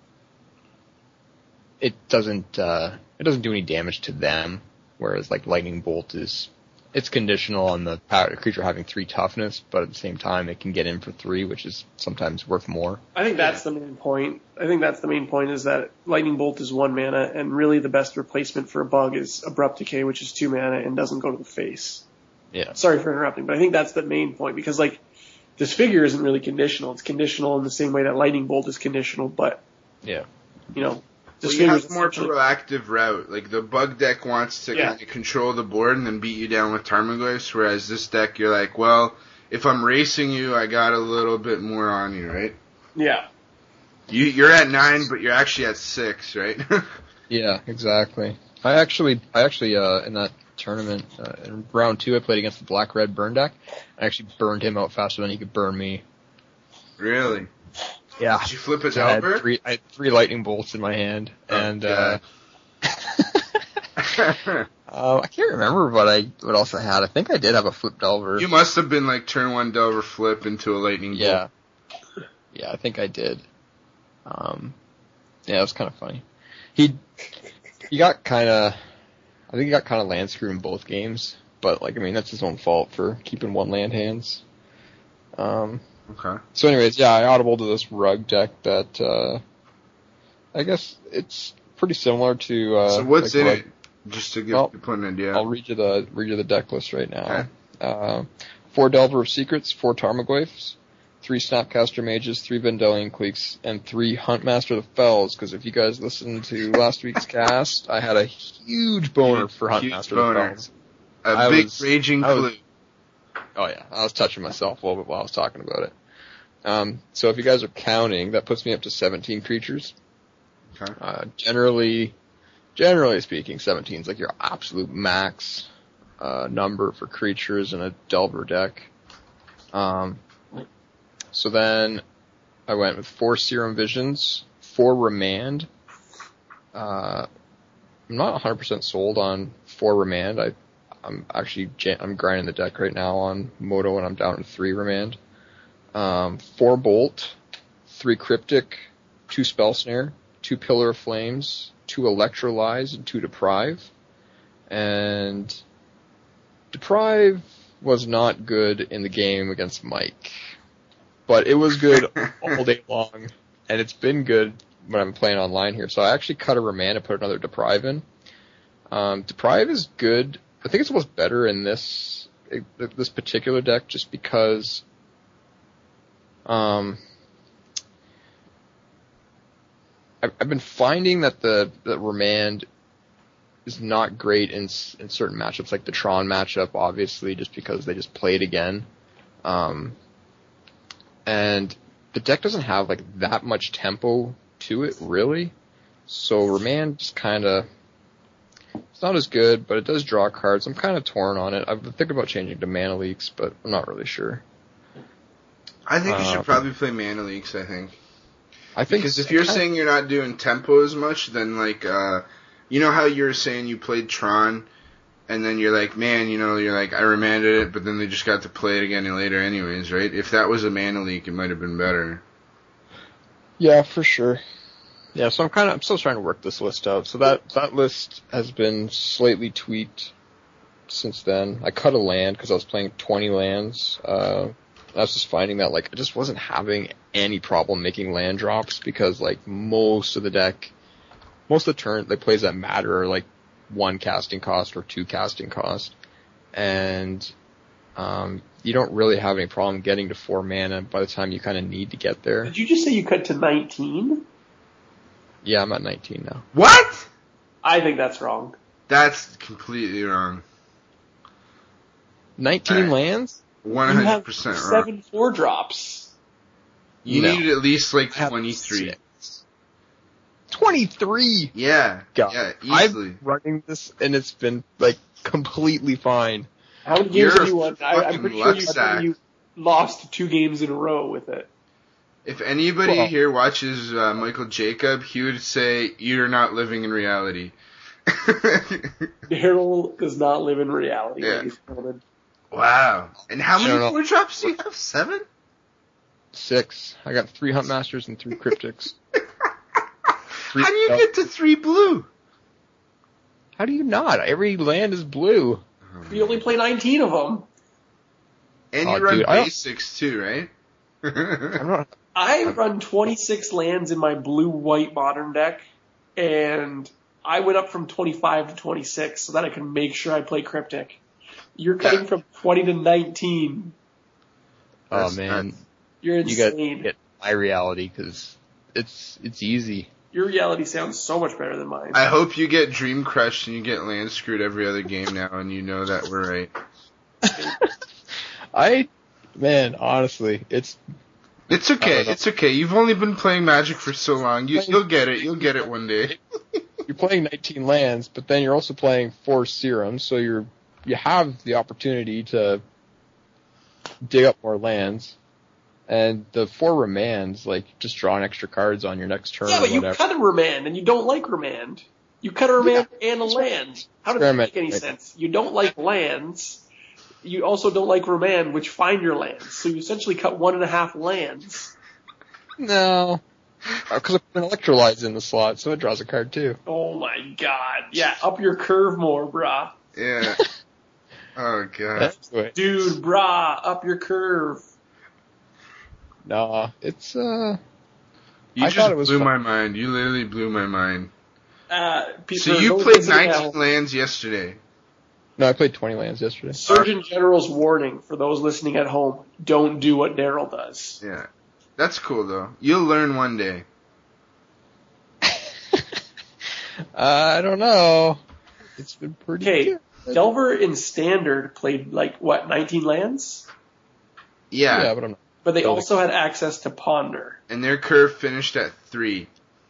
it doesn't do any damage to them. Whereas like Lightning Bolt it's conditional on the creature having 3 toughness, but at the same time it can get in for 3, which is sometimes worth more. I think that's the main point. Is that Lightning Bolt is 1 mana, and really the best replacement for a bug is Abrupt Decay, which is 2 mana and doesn't go to the face. Yeah. Sorry for interrupting, but I think that's the main point, because like this figure isn't really conditional. It's conditional in the same way that Lightning Bolt is conditional, but yeah, this you have a more proactive route. Like the bug deck wants to kind of control the board and then beat you down with Tarmogoyfs, whereas this deck you're like, well, if I'm racing you, I got a little bit more on you, right? Yeah. You're at 9, but you're actually at 6, right? Yeah, exactly. I actually in that tournament. In round 2, I played against the black-red burn deck. I actually burned him out faster than he could burn me. Really? Yeah. Did you flip a So I Delver? had three lightning bolts in my hand, and God. I can't remember what else I had. I think I did have a flip Delver. You must have been like turn 1 Delver flip into a lightning bolt. Yeah, I think I did. Yeah, it was kind of funny. He got kind of, I think he got kind of land screwed in both games, but like, I mean, that's his own fault for keeping one land hands. Okay. So anyways, yeah, I audible to this rug deck that, I guess it's pretty similar to, so what's like in rug. it? Just to give people an idea. I'll read you the deck list right now. Okay. 4 Delver of Secrets, 4 Tarmogoyfs, 3 Snapcaster Mages, 3 Vendelian Cliques, and 3 Huntmaster of the Fells, because if you guys listened to last week's cast, I had a huge boner for Huntmaster of the Fells. A big raging clue. Oh yeah, I was touching myself a little bit while I was talking about it. So if you guys are counting, that puts me up to 17 creatures. Okay. Generally speaking, 17 is like your absolute max number for creatures in a Delver deck. So then I went with 4 Serum Visions, 4 Remand. I'm not 100% sold on 4 Remand. I'm grinding the deck right now on Moto, and I'm down to 3 Remand. 4 Bolt, 3 Cryptic, 2 Spell Snare, 2 Pillar of Flames, 2 Electrolyze, and 2 Deprive. And Deprive was not good in the game against Mike. But it was good all day long, and it's been good when I'm playing online here. So I actually cut a Remand and put another Deprive in. Deprive is good. I think it's almost better in this particular deck just because I've been finding that the Remand is not great in certain matchups, like the Tron matchup, obviously, just because they just play it again. And the deck doesn't have like that much tempo to it, really. So Remand just kind of, it's not as good, but it does draw cards. I'm kind of torn on it. I've been thinking about changing to Mana Leaks, but I'm not really sure. I think you should probably play Mana Leaks, I think. Because if you're saying you're not doing tempo as much, then like, you know how you were saying you played Tron, and then you're like, man, you're like, I remanded it, but then they just got to play it again later anyways, right? If that was a Mana Leak, it might have been better. Yeah, for sure. Yeah, so I'm still trying to work this list out. So that list has been slightly tweaked since then. I cut a land because I was playing 20 lands. I was just finding that like I just wasn't having any problem making land drops because like most of the turn the plays that matter are like 1 casting cost or 2 casting cost, and you don't really have any problem getting to 4 mana by the time you kind of need to get there. Did you just say you cut to 19? Yeah, I'm at 19 now. What? I think that's wrong. That's completely wrong. 19 lands? 100% wrong. 7 4-drops. You need at least like 23. 23? Yeah. God. Yeah, easily. I'm running this and it's been like completely fine. How many games have you won? I'm pretty sure you lost 2 games in a row with it. If anybody here watches Michael Jacob, he would say, you're not living in reality. Daryl does not live in reality, Yeah. ladies and gentlemen. Wow. And how many 4-drops do you have? 7? 6. I got 3 Huntmasters and 3 Cryptics. How do you get to 3 blue? How do you not? Every land is blue. You only play 19 of them. And you run basics too, right? I'm not. I run 26 lands in my blue-white modern deck, and I went up from 25 to 26 so that I can make sure I play Cryptic. You're cutting from 20 to 19. Oh man, you're insane. You got to get my reality because it's easy. Your reality sounds so much better than mine. I hope you get Dream Crushed and you get land screwed every other game now, and you know that we're right. Honestly, it's okay. It's okay. You've only been playing Magic for so long. You'll get it. You'll get it one day. you're playing 19 lands, but then you're also playing 4 serums, so you have the opportunity to dig up more lands. And the 4 remands, like, just drawing extra cards on your next turn Yeah, or but you whatever. cut a remand, and you don't like remand. You cut a remand and a land. How does that make any sense? You don't like lands. You also don't like remand, which find your lands. So you essentially cut 1.5 lands. No. Because I put an Electrolyze in the slot, so it draws a card too. Oh my god. Yeah, up your curve more, brah. Yeah. Oh god. Dude, brah, up your curve. Nah, it's, You I just thought it was blew fun. my mind. You literally blew my mind. Peter, So you those played listening at 19 home, lands yesterday. No, I played 20 lands yesterday. Surgeon General's warning for those listening at home, don't do what Daryl does. Yeah. That's cool though. You'll learn one day. I don't know. It's been pretty Okay, good. Delver in Standard played, 19 lands? Yeah. But I'm not. But they Building. also had access to Ponder. And their curve finished at 3.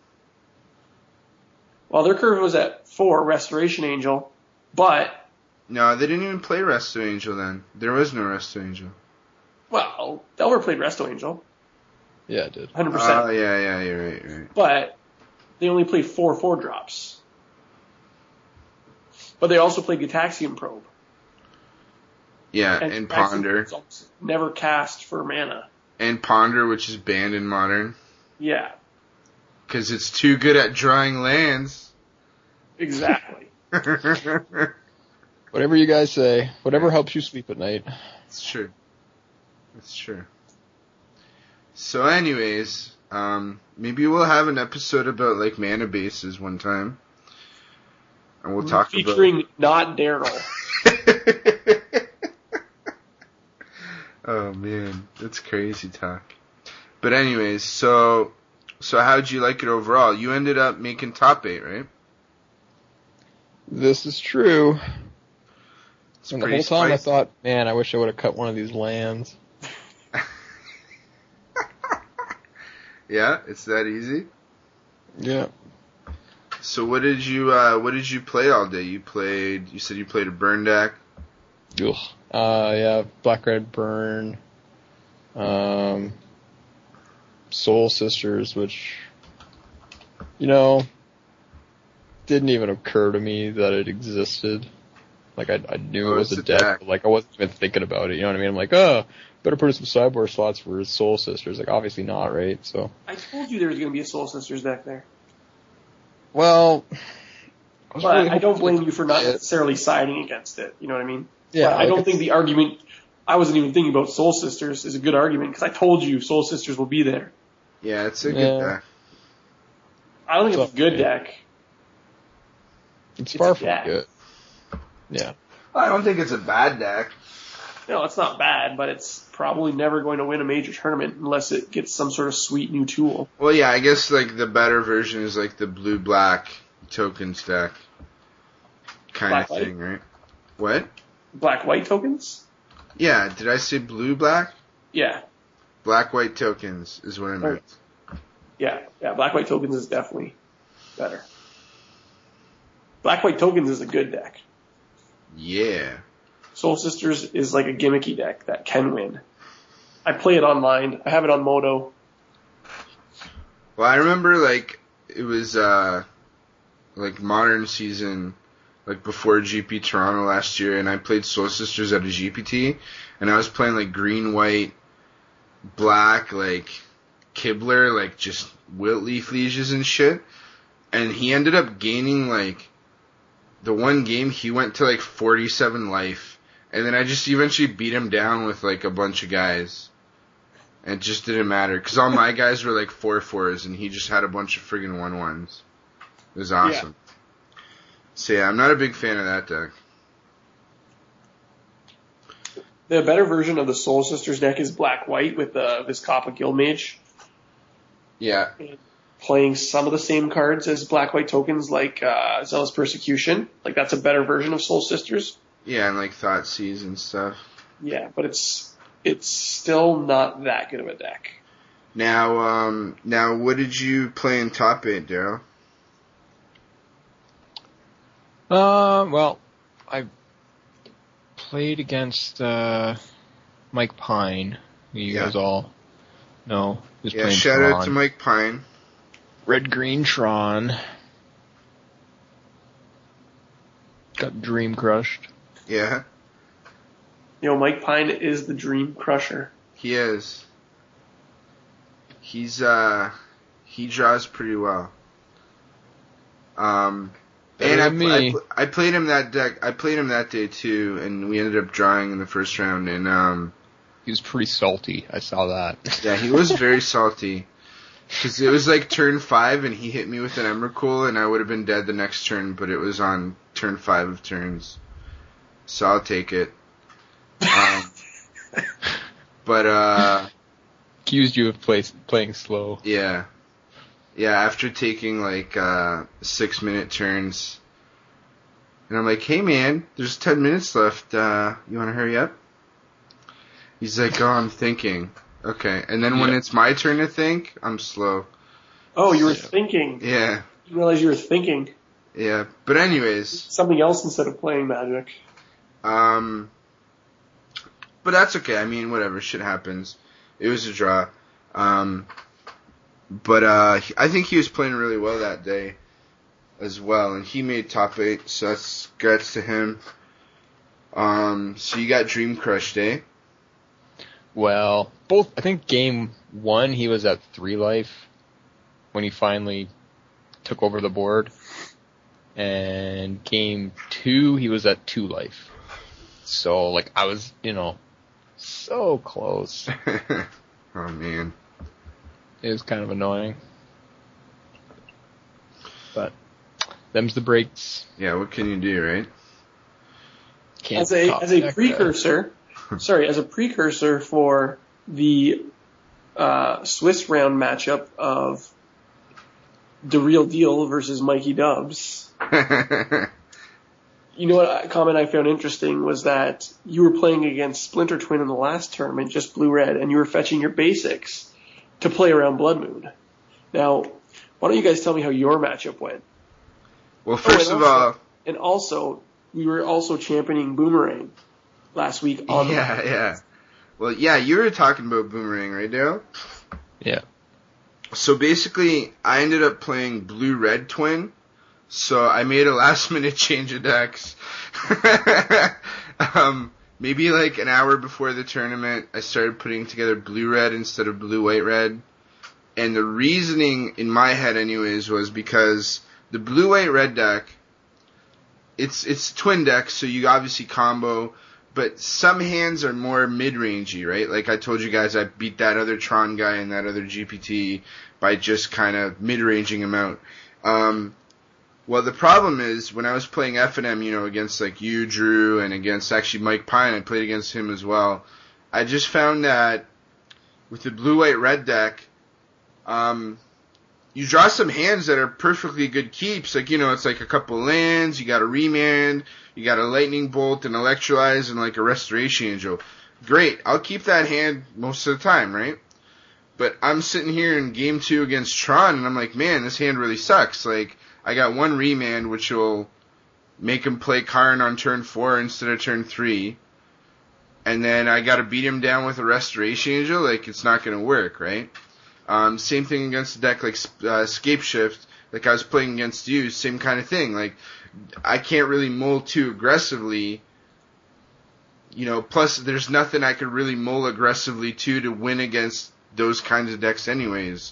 Well, their curve was at 4, Restoration Angel, but, No, they didn't even play Resto Angel then. There was no Resto Angel. well, Delver played Resto Angel, Yeah, it did. 100%. Oh, yeah, you're right. But they only played 4 4-drops. But they also played Gitaxian Probe. Yeah, and Gitaxian Ponder. Probe's never cast for mana. And Ponder, which is banned in Modern. Yeah, Because it's too good at drawing lands. exactly. Whatever you guys say. Whatever helps you sleep at night. It's true. It's true. So anyways, maybe we'll have an episode about, mana bases one time. And we'll talk Featuring not Daryl. Oh man, that's crazy talk. But anyways, so how'd you like it overall? You ended up making top 8, right? This is true. It's And the pretty whole time I spicy. thought, man, I wish I would have cut one of these lands. Yeah, it's that easy. Yeah. So what did you play all day? You said you played a burn deck. Ugh. Yeah, Black Red Burn. Soul Sisters, which, didn't even occur to me that it existed. Like, I knew it was a deck, but, I wasn't even thinking about it, you know what I mean? I'm like, better put in some sideboard slots for Soul Sisters. Like, obviously not, right? So. I told you there was going to be a Soul Sisters deck there. Well, But I don't blame you for not necessarily siding against it, you know what I mean? Yeah. But I don't think the argument, I wasn't even thinking about Soul Sisters, is a good argument, because I told you Soul Sisters will be there. Yeah, it's a good deck. I don't think it's a good deck. It's far a from deck. good. Yeah. I don't think it's a bad deck. No, it's not bad, but it's probably never going to win a major tournament unless it gets some sort of sweet new tool. Well, yeah, I guess the better version is the blue-black tokens deck kind of thing, right? What? Black-white tokens? Yeah, did I say blue-black? Yeah. Black-white tokens is what I meant. Yeah, black-white tokens is definitely better. Black-white tokens is a good deck. Yeah. Soul Sisters is like a gimmicky deck that can win. I play it online. I have it on Moto. Well, I remember it was Modern season, before GP Toronto last year, and I played Soul Sisters at a GPT, and I was playing green, white, black, Kibler, just Wilt Leaf Lieges and shit, and he ended up gaining the one game he went to 47 life, and then I just eventually beat him down with a bunch of guys. And it just didn't matter, because all my guys were 4/4s, and he just had a bunch of friggin' 1/1s. It was awesome. Yeah. So yeah, I'm not a big fan of that deck. The better version of the Soul Sisters deck is black-white with the Vizcapa Guildmage. Yeah. Playing some of the same cards as black-white tokens Zealous Persecution. That's a better version of Soul Sisters. Yeah, and Thoughtseize and stuff. Yeah, but it's still not that good of a deck. Now what did you play in top 8, Daryl? Well, I played against Mike Pine, who you guys all know. He was playing shout Tron. out to Mike Pine. Red Green Tron. Got Dream Crushed. Yeah, Mike Pine is the Dream Crusher. he is. He's he draws pretty well. And I played him that deck. I played him that day too, and we ended up drawing in the first round. And he was pretty salty. I saw that. Yeah, he was very salty. Because it was like turn 5, and he hit me with an Emrakul, and I would have been dead the next turn, but it was on turn 5 of turns. So I'll take it. Accused you of playing slow. Yeah. Yeah, after taking like 6-minute turns. And I'm like, hey man, there's 10 minutes left. You want to hurry up? He's like, oh, I'm thinking. Okay. And then when it's my turn to think, I'm slow. Oh, you were thinking. Yeah. You realize you were thinking. Yeah. But anyways. Something else instead of playing Magic. But that's okay. I mean, whatever. Shit happens. It was a draw. But I think he was playing really well that day as well. And he made top 8, so that's congrats to him. So you got Dream Crushed, eh? Well, I think game 1 he was at 3 life when he finally took over the board. And game 2 he was at 2 life. So, like, I was, so close. Oh, man. It was kind of annoying. But, them's the breaks. Yeah, what can you do, right? As a precursor for the Swiss round matchup of The Real Deal versus Mikey Dubs. You know what comment I found interesting was that you were playing against Splinter Twin in the last tournament, just blue-red, and you were fetching your basics to play around Blood Moon. Now, why don't you guys tell me how your matchup went? Well, first of all... And also, we were also championing Boomerang last week on Yeah. Well, yeah, you were talking about Boomerang, right, Dale? Yeah. So basically, I ended up playing Blue-Red Twin, so I made a last-minute change of decks. Maybe like an hour before the tournament, I started putting together Blue-Red instead of Blue-White-Red. And the reasoning in my head anyways was because the Blue-White-Red deck, it's twin deck, so you obviously combo, but some hands are more mid-rangey, right? Like I told you guys, I beat that other Tron guy and that other GPT by just kind of mid-ranging him out. Well, the problem is, when I was playing FNM, against like you, Drew, and against actually Mike Pine, I played against him as well, I just found that with the Blue-White-Red deck, you draw some hands that are perfectly good keeps. Like, it's like a couple lands, you got a Remand, you got a Lightning Bolt, an Electrolyze, and like a Restoration Angel. Great, I'll keep that hand most of the time, right? But I'm sitting here in game 2 against Tron, and I'm like, man, this hand really sucks. Like, I got one Remand, which will make him play Karn on turn 4 instead of turn 3. And then I gotta beat him down with a Restoration Angel. Like, it's not gonna work, right? Same thing against a deck like Scapeshift, like I was playing against you, same kind of thing. Like, I can't really mull too aggressively, plus there's nothing I could really mull aggressively to win against those kinds of decks anyways.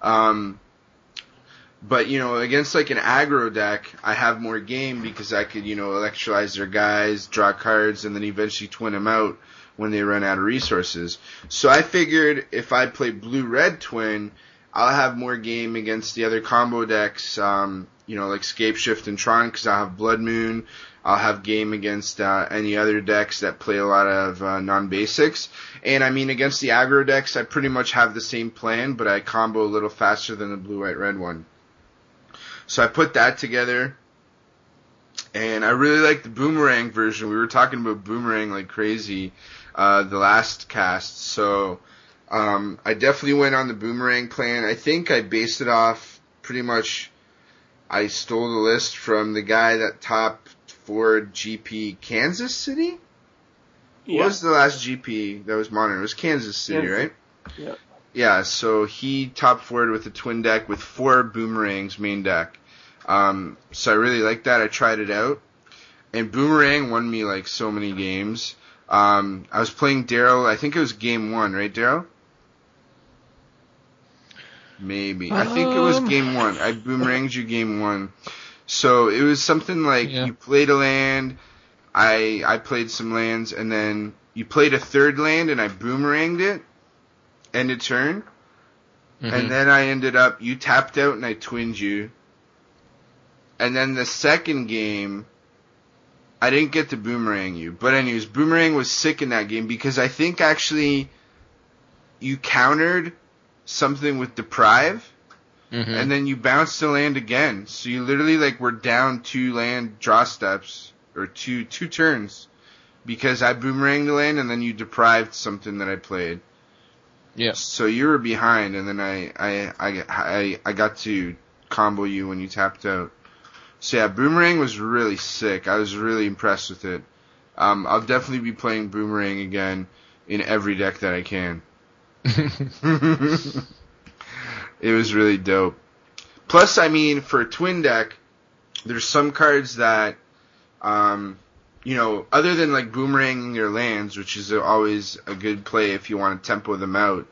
But, against like an aggro deck, I have more game because I could, electrolyze their guys, draw cards, and then eventually twin them out when they run out of resources. So I figured if I play Blue-Red Twin, I'll have more game against the other combo decks, like Scapeshift and Tron, because I'll have Blood Moon. I'll have game against any other decks that play a lot of non-basics. And I mean, against the aggro decks, I pretty much have the same plan, but I combo a little faster than the Blue-White-Red one. So I put that together, and I really like the Boomerang version. We were talking about Boomerang like crazy the last cast, so I definitely went on the Boomerang plan. I think I based it off pretty much I stole the list from the guy that topped Ford GP Kansas City. Yeah. What was the last GP that was modern? It was Kansas City, right? Yeah. Yeah, so he topped Ford with a twin deck with 4 Boomerangs main deck. So I really liked that. I tried it out. And Boomerang won me like so many games. I was playing Daryl, I think it was game 1, right, Daryl? Maybe. I think it was game 1. I boomeranged you game 1. So it was something like you played a land, I played some lands, and then you played a third land and I boomeranged it. End of turn. Mm-hmm. And then I ended up, you tapped out and I twinned you. And then the second game, I didn't get to boomerang you. But anyways, Boomerang was sick in that game because I think actually you countered something with Deprive, and then you bounced the land again. So you literally like were down 2 land draw steps, or two turns, because I boomeranged the land and then you deprived something that I played. Yeah. So you were behind, and then I got to combo you when you tapped out. So yeah, Boomerang was really sick. I was really impressed with it. I'll definitely be playing Boomerang again in every deck that I can. It was really dope. Plus, I mean, for a twin deck, there's some cards that, other than like boomeranging your lands, which is always a good play if you want to tempo them out,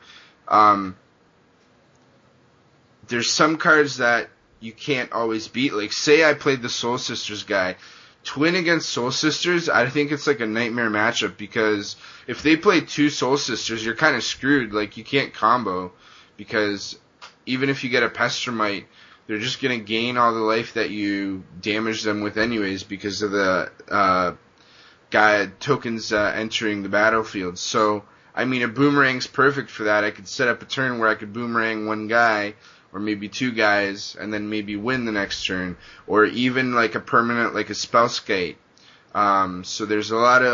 there's some cards that you can't always beat. Like, say I played the Soul Sisters guy. Twin against Soul Sisters, I think it's like a nightmare matchup, because if they play 2 Soul Sisters, you're kind of screwed. Like, you can't combo, because even if you get a Pestermite, they're just going to gain all the life that you damage them with anyways because of the guy tokens entering the battlefield. So, I mean, a Boomerang's perfect for that. I could set up a turn where I could Boomerang 1 guy, or maybe 2 guys, and then maybe win the next turn, or even like a permanent, like a Spellskite. So there's a lot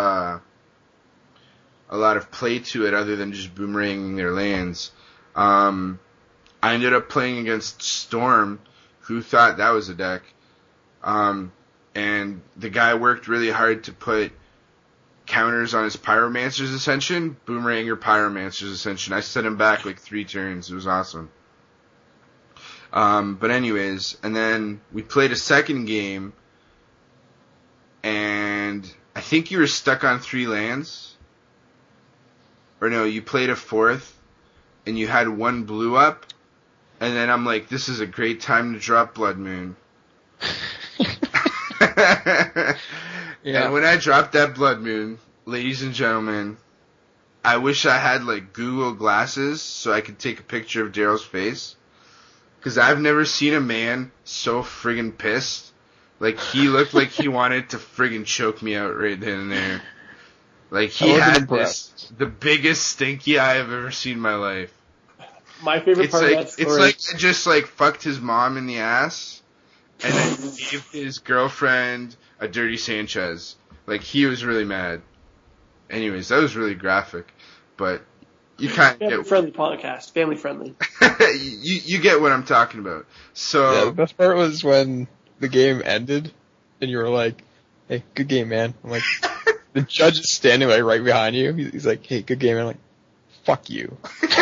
of play to it other than just boomeranging their lands. I ended up playing against Storm, who thought that was a deck, and the guy worked really hard to put counters on his Pyromancer's Ascension. Boomerang your Pyromancer's Ascension. I set him back like 3 turns. It was awesome. But anyways, and then we played a second game, and I think you were stuck on 3 lands. Or no, you played a 4th, and you had 1 blue up, and then I'm like, this is a great time to drop Blood Moon. And when I dropped that Blood Moon, ladies and gentlemen, I wish I had like Google glasses so I could take a picture of Daryl's face. Because I've never seen a man so friggin' pissed. Like, he looked like he wanted to friggin' choke me out right then and there. Like, he had the biggest stinky eye I've ever seen in my life. My favorite part of that story. It's like I just like fucked his mom in the ass and then gave his girlfriend a dirty Sanchez. Like, he was really mad. Anyways, that was really graphic, but you kind of family friendly podcast, family friendly. you get what I'm talking about. So yeah, the best part was when the game ended and you were like, "Hey, good game, man." I'm like, the judge is standing like right behind you. He's like, "Hey, good game." I'm like, "Fuck you."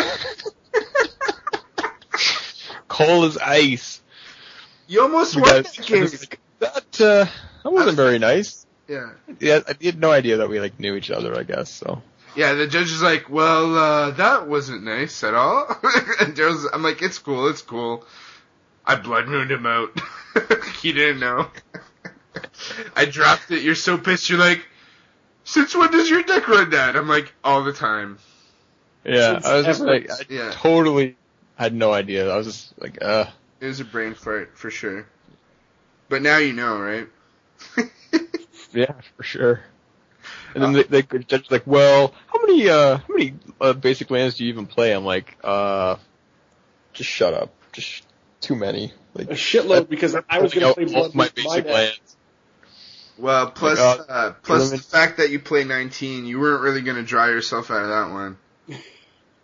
Cold as ice. You almost won that game. That wasn't very nice. Yeah. Yeah, I had no idea that we like knew each other, I guess, so. Yeah, the judge is like, well, that wasn't nice at all. And I'm like, it's cool. I blood mooned him out. He didn't know. I dropped it. You're so pissed. You're like, since when does your deck run that? I'm like, all the time. Yeah, Since I was just ever. like, I totally had no idea. I was just like, It was a brain fart, for sure. But now you know, right? Yeah, for sure. And then the judge's like, well, how many basic lands do you even play? I'm like, just shut up. Just too many. Like, A shitload, because I was going to play Blood my with basic deck. lands. Well, plus the fact that you play 19, you weren't really going to draw yourself out of that one.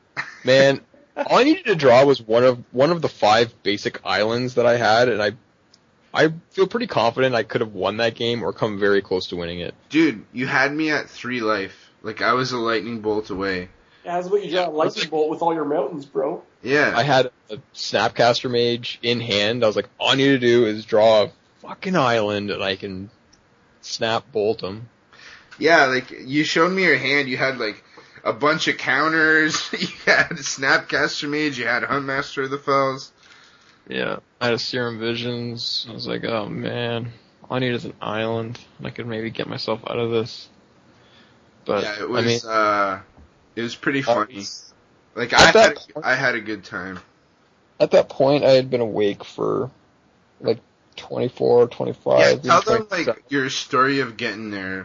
Man, all I needed to draw was one of the 5 basic islands that I had, and I I feel pretty confident I could have won that game or come very close to winning it. Dude, you had me at 3 life. Like, I was a lightning bolt away. Yeah, how's about you draw a lightning bolt with all your mountains, bro? Yeah. I had a Snapcaster Mage in hand. I was like, all I need to do is draw a fucking island and I can snap bolt them. Yeah, like, you showed me your hand. You had, like, a bunch of counters. You had Snapcaster Mage. You had Huntmaster of the Fells. Yeah, I had a Serum Visions. I was like, oh man, all I need is an island, and I could maybe get myself out of this. But Yeah, it was, I mean, it was pretty funny. Like, I had a good time. At that point, I had been awake for like 24, 25. Yeah, tell them, 27. like, your story of getting there.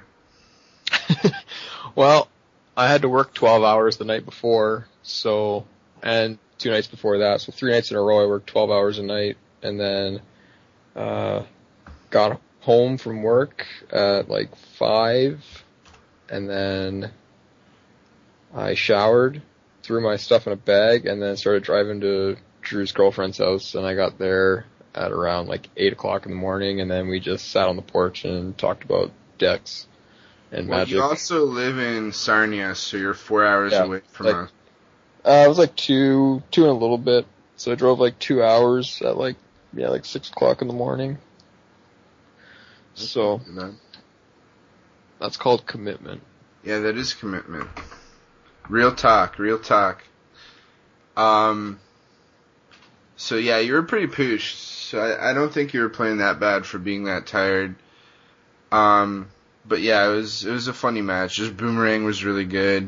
Well, I had to work 12 hours the night before, so, and 2 nights before that, so 3 nights in a row I worked 12 hours a night, and then, got home from work at like 5, and then I showered, threw my stuff in a bag, and then started driving to Drew's girlfriend's house, and I got there at around like 8 o'clock in the morning, and then we just sat on the porch and talked about decks and Well, Magic. you also live in Sarnia, so you're 4 hours away from like, us. It was like two and a little bit, so I drove like 2 hours at like 6 o'clock in the morning. So, that's called commitment. Yeah, that is commitment. Real talk, real talk. So yeah, you were pretty pushed. So I don't think you were playing that bad for being that tired. But yeah, it was a funny match. Just Boomerang was really good.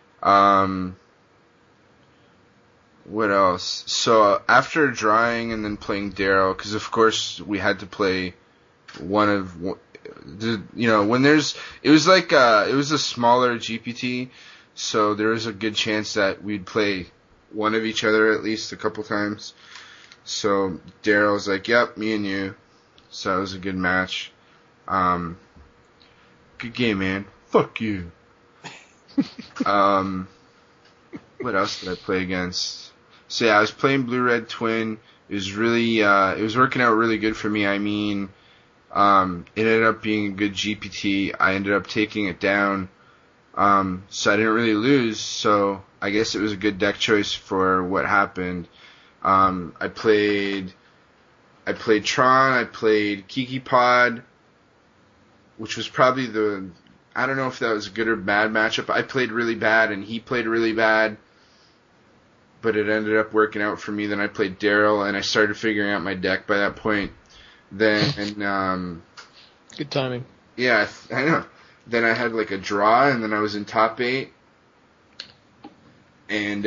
What else? So after drawing and then playing Daryl, because of course we had to play one of, when there's, it was a smaller GPT, so there was a good chance that we'd play one of each other at least a couple times. So Daryl's like, yep, me and you. So it was a good match. Good game, man. Fuck you. What else did I play against? So yeah, I was playing Blue Red Twin. It was really, it was working out really good for me. I mean, it ended up being a good GPT. I ended up taking it down. So I didn't really lose. So I guess it was a good deck choice for what happened. I played Tron. I played Kiki Pod, which was probably I don't know if that was a good or bad matchup. I played really bad and he played really bad, but it ended up working out for me. Then I played Daryl and I started figuring out my deck by that point. Then, good timing. Yeah, I know. Then I had like a draw and then I was in top 8. And,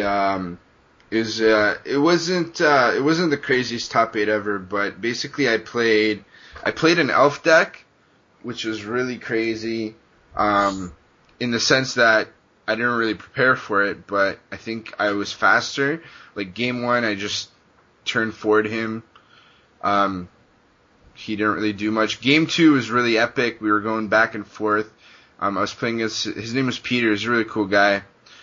it wasn't the craziest top 8 ever, but basically I played an elf deck, which was really crazy, in the sense that I didn't really prepare for it, but I think I was faster. Like game 1, I just turned forward him. He didn't really do much. Game 2 was really epic. We were going back and forth. I was playing his name was Peter. He's a really cool guy.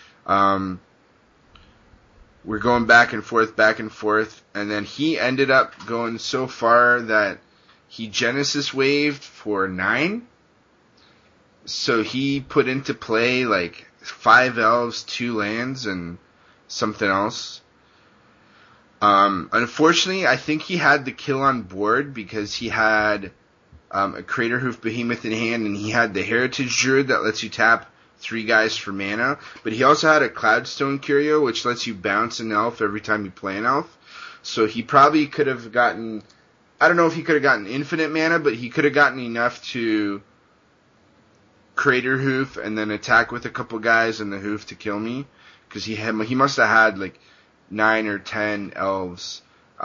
We're going back and forth, and then he ended up going so far that he Genesis waved for 9. So he put into play like 5 elves, 2 lands, and something else. Unfortunately, I think he had the kill on board because he had a Craterhoof Behemoth in hand, and he had the Heritage Druid that lets you tap 3 guys for mana, but he also had a Cloudstone Curio, which lets you bounce an elf every time you play an elf. So he probably could have gotten, I don't know if he could have gotten infinite mana, but he could have gotten enough to Craterhoof and then attack with a couple guys and the hoof to kill me, because he must have had like 9 or 10 elves.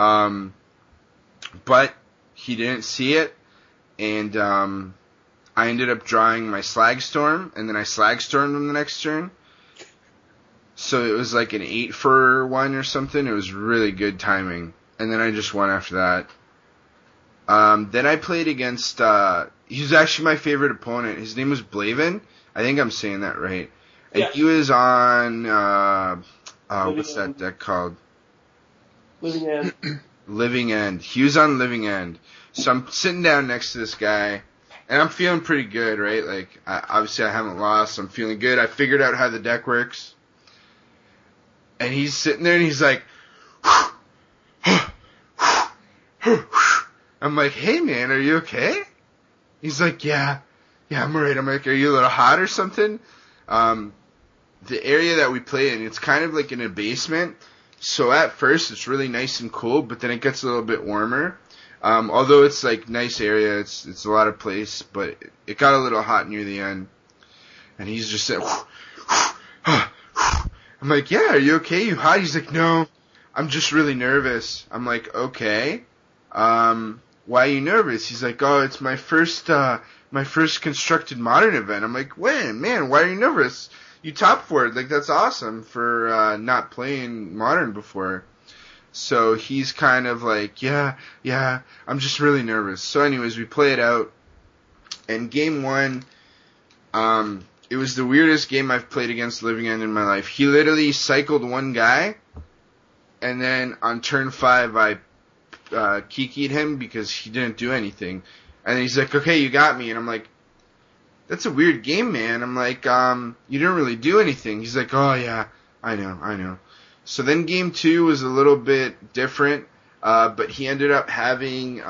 But he didn't see it, and I ended up drawing my Slagstorm, and then I Slagstormed him the next turn. So it was like an 8 for 1 or something. It was really good timing. And then I just won after that. Then I played against, he was actually my favorite opponent. His name was Blaven. I think I'm saying that right. And Yeah. he was on, what's that deck called? Living End. Living End. He was on Living End. So I'm sitting down next to this guy, and I'm feeling pretty good, right? Like, obviously I haven't lost. I'm feeling good. I figured out how the deck works. And he's sitting there, and he's like, I'm like, hey, man, are you okay? He's like, yeah, I'm alright. I'm like, are you a little hot or something? The area that we play in, it's kind of like in a basement. So at first it's really nice and cool, but then it gets a little bit warmer. Although it's like nice area, it's a lot of place, but it got a little hot near the end. And he's just saying, I'm like, yeah, are you okay? You hot? He's like, no, I'm just really nervous. I'm like, okay. Why are you nervous? He's like, oh, it's my first constructed modern event. I'm like, when? Man, why are you nervous? You top for it. Like, that's awesome for, not playing modern before. So he's kind of like, yeah, I'm just really nervous. So anyways, we play it out. And game 1, it was the weirdest game I've played against Living End in my life. He literally cycled one guy, and then on turn 5 I kikied him because he didn't do anything. And he's like, okay, you got me. And I'm like, that's a weird game, man. I'm like, you didn't really do anything. He's like, oh yeah, I know. So then game 2 was a little bit different, but he ended up having,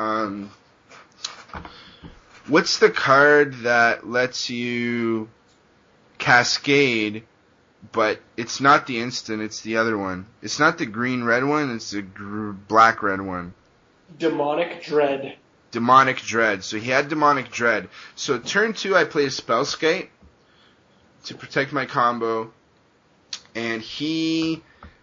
what's the card that lets you cascade, but it's not the instant, it's the other one. It's not the green-red one, it's the black-red one. Demonic Dread. Demonic Dread. So he had Demonic Dread. So turn 2, I play a Spellskite to protect my combo, and he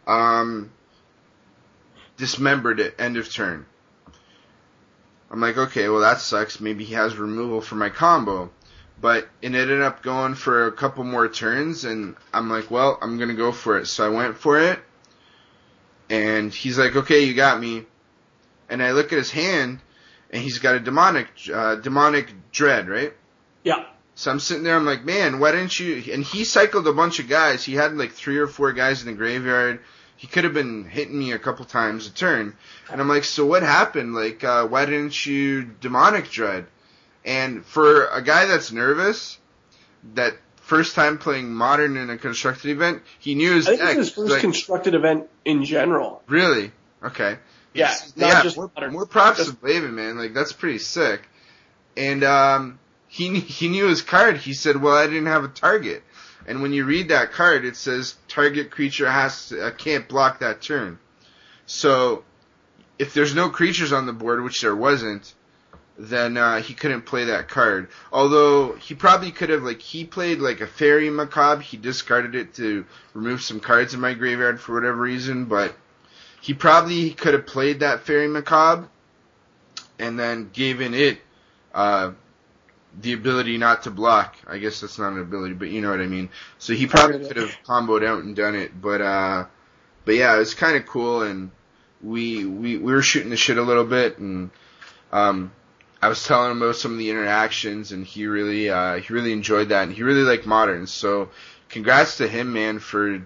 dismembered it end of turn. I'm like, okay, well that sucks. Maybe he has removal for my combo. But it ended up going for a couple more turns, and I'm like, well, I'm going to go for it. So I went for it, and he's like, okay, you got me. And I look at his hand, and he's got a demonic dread, right? Yeah. So I'm sitting there, I'm like, man, why didn't you... And he cycled a bunch of guys. He had like 3 or 4 guys in the graveyard. He could have been hitting me a couple times a turn. And I'm like, so what happened? Like, why didn't you demonic dread? And for a guy that's nervous, that first time playing modern in a constructed event, he knew his deck. I think it's his first constructed event in general. Really? Okay. Yeah, not just modern. More props to Blaven, man. Like, that's pretty sick. And he knew his card. He said, well, I didn't have a target. And when you read that card, it says target creature can't block that turn. So if there's no creatures on the board, which there wasn't, then he couldn't play that card. Although he probably could have, like, he played like a Fairy Macabre. He discarded it to remove some cards in my graveyard for whatever reason, but he probably could have played that Fairy Macabre and then given it the ability not to block. I guess that's not an ability, but you know what I mean. So he probably could have comboed out and done it, but yeah, it was kind of cool, and we were shooting the shit a little bit, and I was telling him about some of the interactions, and he really enjoyed that, and he really liked Modern. So congrats to him, man, for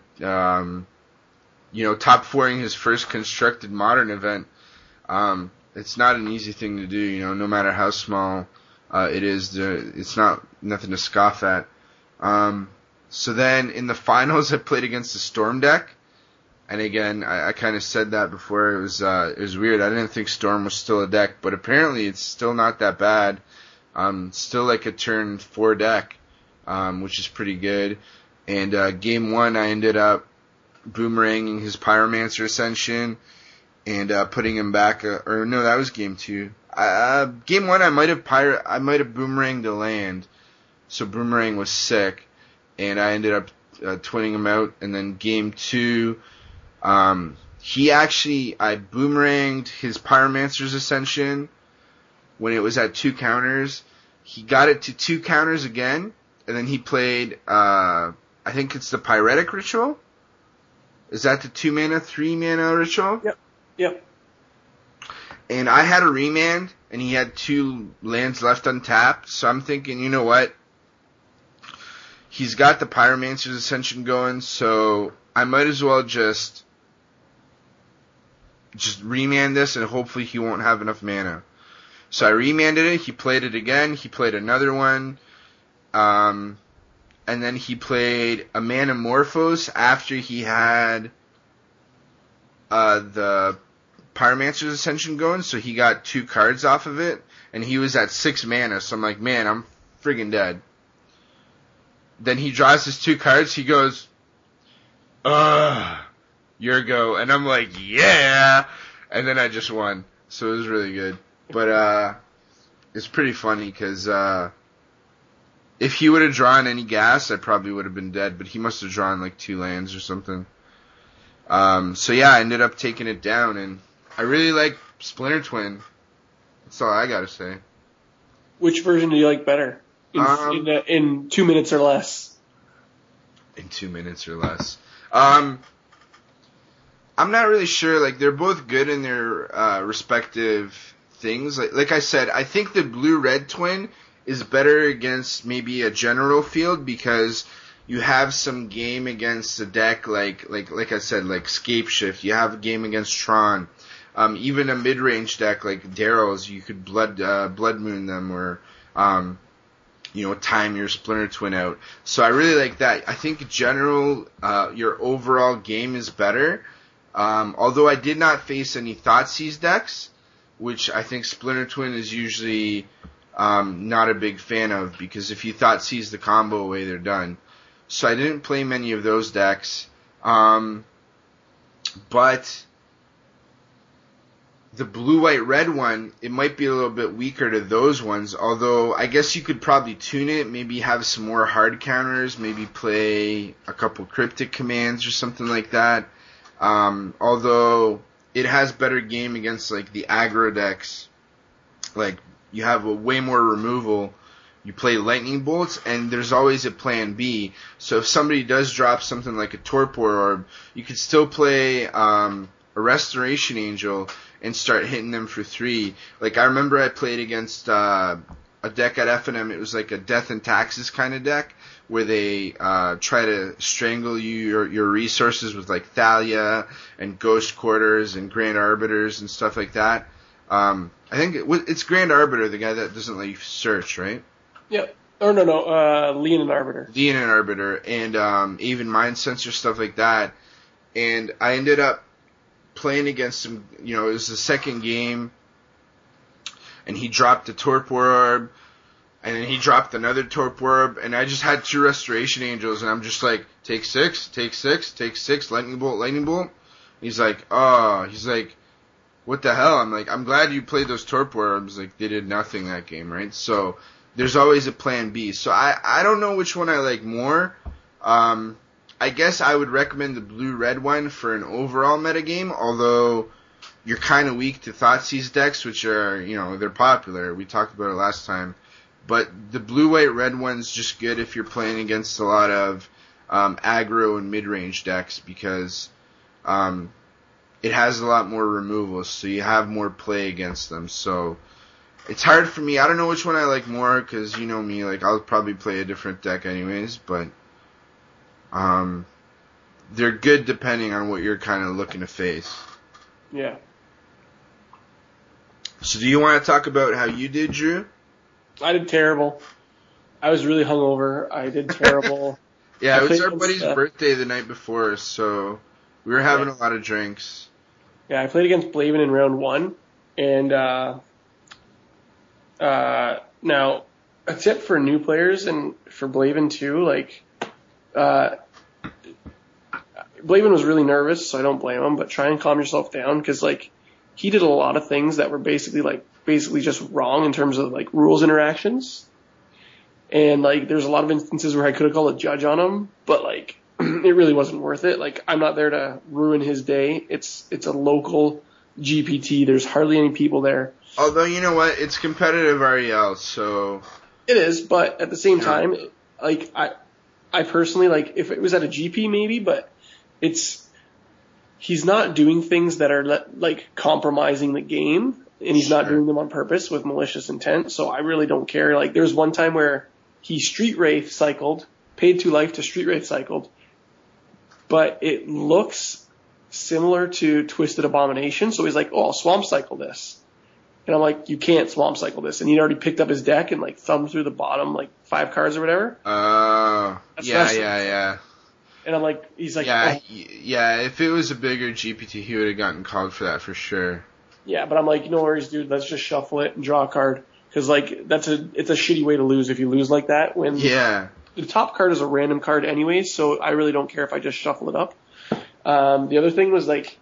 top 4ing his first constructed Modern event. It's not an easy thing to do, no matter how small it is. It's nothing to scoff at. So then in the finals, I played against the Storm deck. And again, I kind of said that before. It was weird. I didn't think Storm was still a deck, but apparently it's still not that bad. Still like a turn 4 deck, which is pretty good. And game 1, I ended up boomeranging his Pyromancer Ascension and putting him back. Or no, that was game 2. Game 1, I might have boomeranged the land, so boomerang was sick, and I ended up twinning him out. And then game 2. I boomeranged his Pyromancer's Ascension when it was at 2 counters. He got it to 2 counters again, and then he played, I think it's the Pyretic Ritual? Is that the 2 mana, 3 mana ritual? Yep. And I had a remand, and he had 2 lands left untapped, so I'm thinking, you know what? He's got the Pyromancer's Ascension going, so I might as well just just remand this and hopefully he won't have enough mana. So I remanded it, he played it again, he played another one, and then he played a Manamorphose after he had the Pyromancer's Ascension going, so he got 2 cards off of it, and he was at 6 mana, so I'm like, man, I'm friggin' dead. Then he draws his 2 cards, he goes, your go, and I'm like, yeah, and then I just won, so it was really good. But it's pretty funny, because if he would have drawn any gas, I probably would have been dead, but he must have drawn like 2 lands or something. So yeah, I ended up taking it down, and I really like Splinter Twin. That's all I gotta say. Which version do you like better? In 2 minutes or less. In 2 minutes or less. I'm not really sure. Like, they're both good in their respective things. Like I said, I think the blue-red twin is better against maybe a general field because you have some game against a deck like I said, like Scapeshift. You have a game against Tron. Even a mid-range deck like Darrow's, you could Blood Moon them or time your Splinter Twin out. So I really like that. I think general, your overall game is better. Although I did not face any Thoughtseize decks, which I think Splinter Twin is usually not a big fan of, because if you Thoughtseize the combo away, they're done. So I didn't play many of those decks. But the blue-white-red one, it might be a little bit weaker to those ones, although I guess you could probably tune it, maybe have some more hard counters, maybe play a couple cryptic commands or something like that. Although it has better game against like the aggro decks. Like, you have a way more removal. You play lightning bolts, and there's always a plan B. So if somebody does drop something like a Torpor Orb, you could still play a Restoration Angel and start hitting them for 3. Like, I remember I played against a deck at FNM. It was like a Death and Taxes kind of deck, where they try to strangle your resources with like Thalia and Ghost Quarters and Grand Arbiters and stuff like that. I think it's Grand Arbiter, the guy that doesn't let you search, right? Yep. Oh, no. Leonin Arbiter. Leonin Arbiter and even Mind Sensor, stuff like that. And I ended up playing against him, it was the second game, and he dropped the Torpor Orb, and then he dropped another Torpor Orb, and I just had 2 Restoration Angels, and I'm just like, take 6, Lightning Bolt. He's like, what the hell? I'm like, I'm glad you played those Torpor Orbs. Like, they did nothing that game, right? So there's always a plan B. So I don't know which one I like more. I guess I would recommend the blue-red one for an overall metagame, although you're kind of weak to Thoughtseize decks, which are, they're popular. We talked about it last time. But the blue-white-red one's just good if you're playing against a lot of aggro and mid-range decks, because it has a lot more removals, so you have more play against them. So it's hard for me. I don't know which one I like more, because you know me, like, I'll probably play a different deck anyways, but they're good depending on what you're kind of looking to face. Yeah. So do you want to talk about how you did, Drew? I did terrible. I was really hungover. I did terrible. Yeah, it was our buddy's birthday the night before, so we were having a lot of drinks. Yeah, I played against Blaven in round 1, and now, except for new players and for Blaven too, like, Blaven was really nervous, so I don't blame him, but try and calm yourself down, because, like, he did a lot of things that were basically just wrong in terms of, like, rules interactions. And, like, there's a lot of instances where I could have called a judge on him, but, like, it really wasn't worth it. Like, I'm not there to ruin his day. It's a local GPT. There's hardly any people there. Although, you know what? It's competitive REL, so... It is, but at the same time, like, I personally, like, if it was at a GP maybe, but he's not doing things that are, like, compromising the game, and he's not doing them on purpose with malicious intent, so I really don't care. Like, there's one time where he Street Wraith cycled, paid 2 life to Street Wraith cycled, but it looks similar to Twisted Abomination. So he's like, oh, I'll swamp cycle this. And I'm like, you can't swamp cycle this. And he'd already picked up his deck and like thumbed through the bottom, like 5 cards or whatever. Yeah. And I'm like, he's like, yeah, if it was a bigger GPT, he would have gotten called for that for sure. Yeah, but I'm like, no worries, dude. Let's just shuffle it and draw a card. Cause like, it's a shitty way to lose if you lose like that when the top card is a random card anyways. So I really don't care if I just shuffle it up. The other thing was like,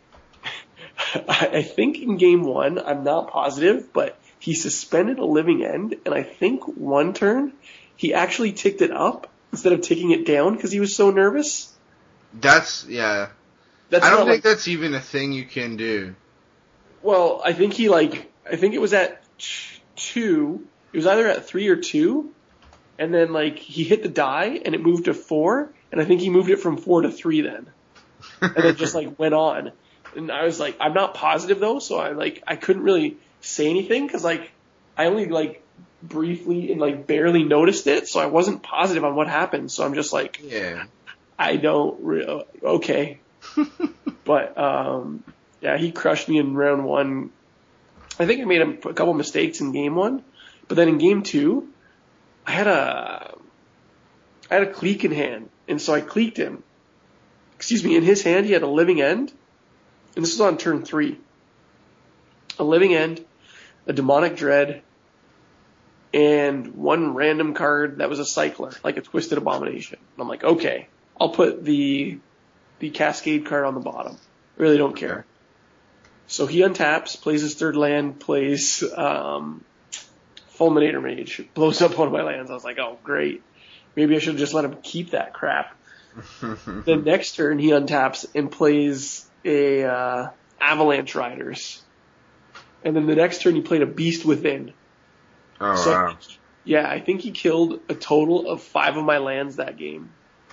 I think in game 1, I'm not positive, but he suspended a living end, and I think one turn he actually ticked it up instead of ticking it down because he was so nervous. I don't think that's even a thing you can do. Well, I think it was at 2. It was either at 3 or 2, and then like he hit the die and it moved to 4, and I think he moved it from 4 to 3 then, and it just like went on. And I was like, I'm not positive though, so I couldn't really say anything because like I only like briefly and like barely noticed it, so I wasn't positive on what happened. So I'm just like, I don't okay. But yeah, he crushed me in round 1. I think I made a couple mistakes in game 1, but then in game 2, I had a clique in hand, and so I cliqued him. Excuse me, in his hand he had a living end. And this was on turn 3. A living end, a demonic dread, and one random card that was a cycler, like a Twisted Abomination. And I'm like, okay, I'll put the Cascade card on the bottom. I really don't care. So he untaps, plays his 3rd land, plays Fulminator Mage, blows up one of my lands. I was like, oh, great. Maybe I should have just let him keep that crap. The next turn he untaps and plays a Avalanche Riders. And then the next turn he played a Beast Within. Oh, so, wow. Yeah, I think he killed a total of 5 of my lands that game.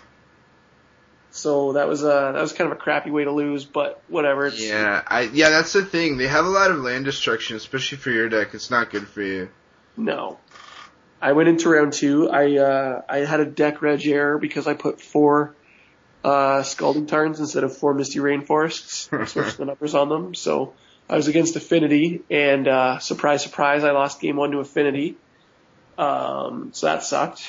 So that was kind of a crappy way to lose, but whatever. That's the thing. They have a lot of land destruction, especially for your deck. It's not good for you. No. I went into round 2. I had a deck reg error because I put 4 Scalding Tarns instead of 4 Misty Rainforests. I switched the numbers on them. So I was against Affinity, and surprise, surprise, I lost game 1 to Affinity. So that sucked.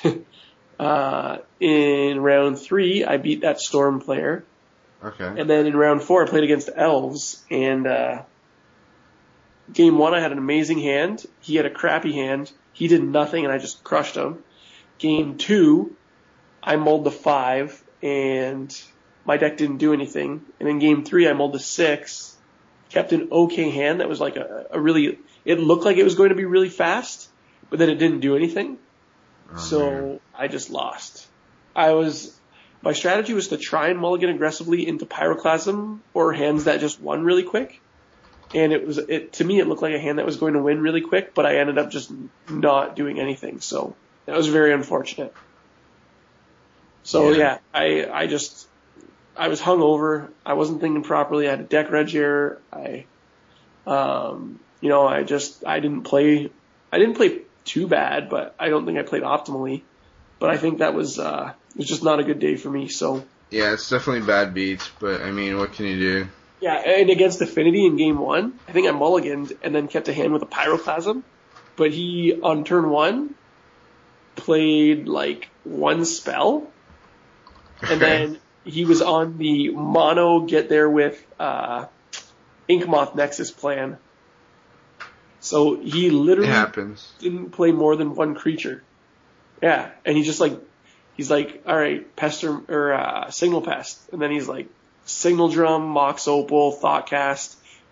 In round 3, I beat that Storm player. Okay. And then in round 4, I played against Elves, and game 1, I had an amazing hand. He had a crappy hand. He did nothing, and I just crushed him. Game 2, I mulled the 5, and my deck didn't do anything. And in game 3, I mulled the 6, kept an okay hand that was like a really, it looked like it was going to be really fast, but then it didn't do anything. So I just lost. My strategy was to try and mulligan aggressively into Pyroclasm or hands that just won really quick. And to me, it looked like a hand that was going to win really quick, but I ended up just not doing anything. So that was very unfortunate. So yeah, I was hungover. I wasn't thinking properly. I had a deck reg error. I didn't play too bad, but I don't think I played optimally. But I think that was just not a good day for me. So yeah, it's definitely bad beats, but I mean, what can you do? Yeah, and against Affinity in game 1, I think I mulliganed and then kept a hand with a Pyroclasm. But he, on turn 1, played like 1 spell. And then he was on the mono get there with Inkmoth Nexus plan. So he literally didn't play more than 1 creature. Yeah, and he's like, all right, Pester or Signal Pest, and then he's like, Signal Drum, Mox Opal, Thoughtcast,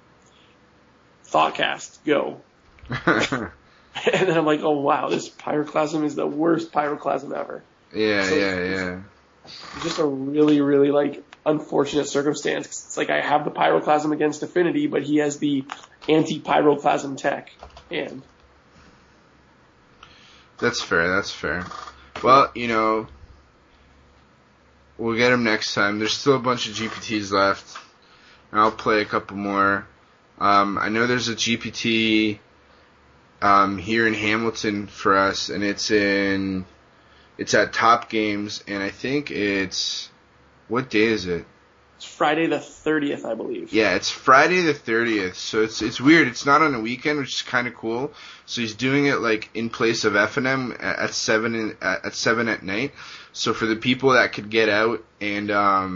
go. And then I'm like, oh wow, this Pyroclasm is the worst Pyroclasm ever. Yeah. It's just a really, really like unfortunate circumstance. It's like I have the Pyroclasm against Affinity, but he has the anti-Pyroclasm tech. And That's fair. Well, we'll get him next time. There's still a bunch of GPTs left, and I'll play a couple more. I know there's a GPT here in Hamilton for us, and it's at Top Games, and I think what day is it? It's Friday the 30th, I believe. Yeah, it's Friday the 30th, so it's weird. It's not on a weekend, which is kind of cool. So he's doing it like in place of F&M at 7 at night. So for the people that could get out and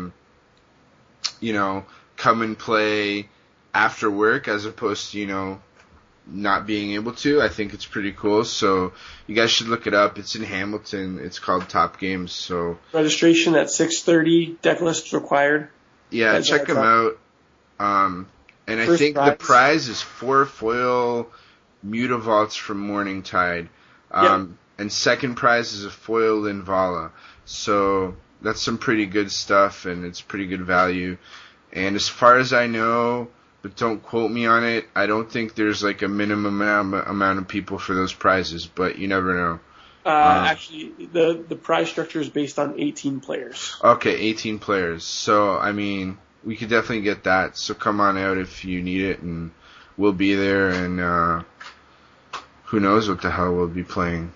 come and play after work as opposed to not being able to, I think it's pretty cool. So you guys should look it up. It's in Hamilton. It's called Top Games. So registration at 6:30. Deck list required. Yeah, check them out. And I think the prize is 4 foil Mutavaults from Morning Tide. And second prize is a foil Linvala. So that's some pretty good stuff, and it's pretty good value. And as far as I know, but don't quote me on it, I don't think there's like a minimum amount of people for those prizes, but you never know. Actually, the prize structure is based on 18 players. Okay, 18 players. So, I mean, we could definitely get that. So come on out if you need it, and we'll be there, and who knows what the hell we'll be playing.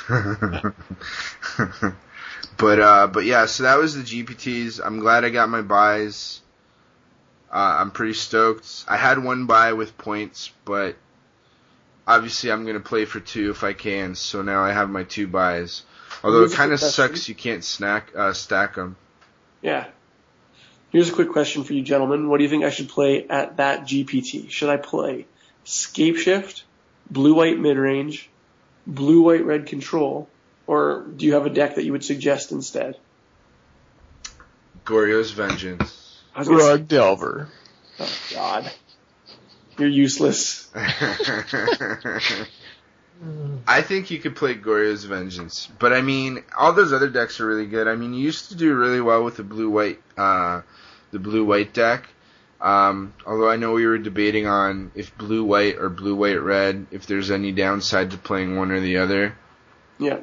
But yeah, so that was the GPTs. I'm glad I got my buys. I'm pretty stoked. I had one buy with points, but obviously I'm going to play for 2 if I can, so now I have my 2 buys. Although it kind of sucks you can't stack them. Yeah. Here's a quick question for you gentlemen. What do you think I should play at that GPT? Should I play Scape Shift, Blue-White Midrange, Blue-White-Red Control, or do you have a deck that you would suggest instead? Goryo's Vengeance. Rug Delver. Oh, God. You're useless. I think you could play Goryo's Vengeance. But, I mean, all those other decks are really good. I mean, you used to do really well with the blue-white deck. Although I know we were debating on if blue-white or blue-white-red, if there's any downside to playing one or the other. Yeah.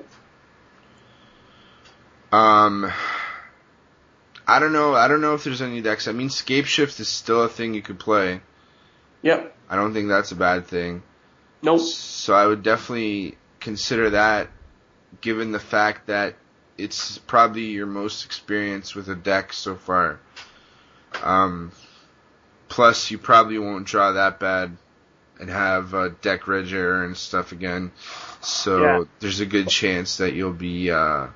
I don't know if there's any decks. I mean, Scape Shift is still a thing you could play. Yep. I don't think that's a bad thing. Nope. So I would definitely consider that, given the fact that it's probably your most experience with a deck so far. Plus, you probably won't draw that bad and have deck reg error and stuff again. So there's a good chance that you'll be a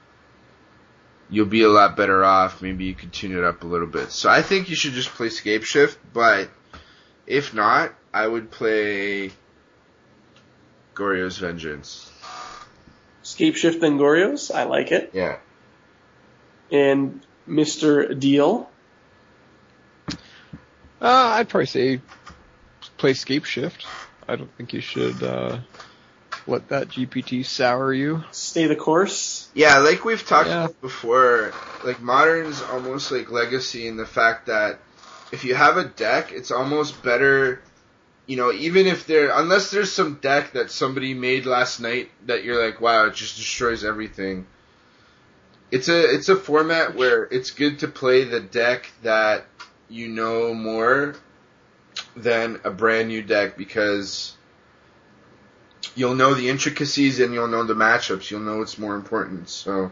lot better off. Maybe you could tune it up a little bit. So I think you should just play Scape Shift, but if not, I would play Goryo's Vengeance. Scape Shift and Goryo's? I like it. Yeah. And Mr. Deal? I'd probably say play Scape Shift. I don't think you should let that GPT sour you. Stay the course? Yeah, like we've talked about before, like Modern's almost like Legacy in the fact that if you have a deck, it's almost better, even if unless there's some deck that somebody made last night that you're like, wow, it just destroys everything. It's a format where it's good to play the deck that you know more than a brand new deck, because you'll know the intricacies and you'll know the matchups. You'll know what's more important. So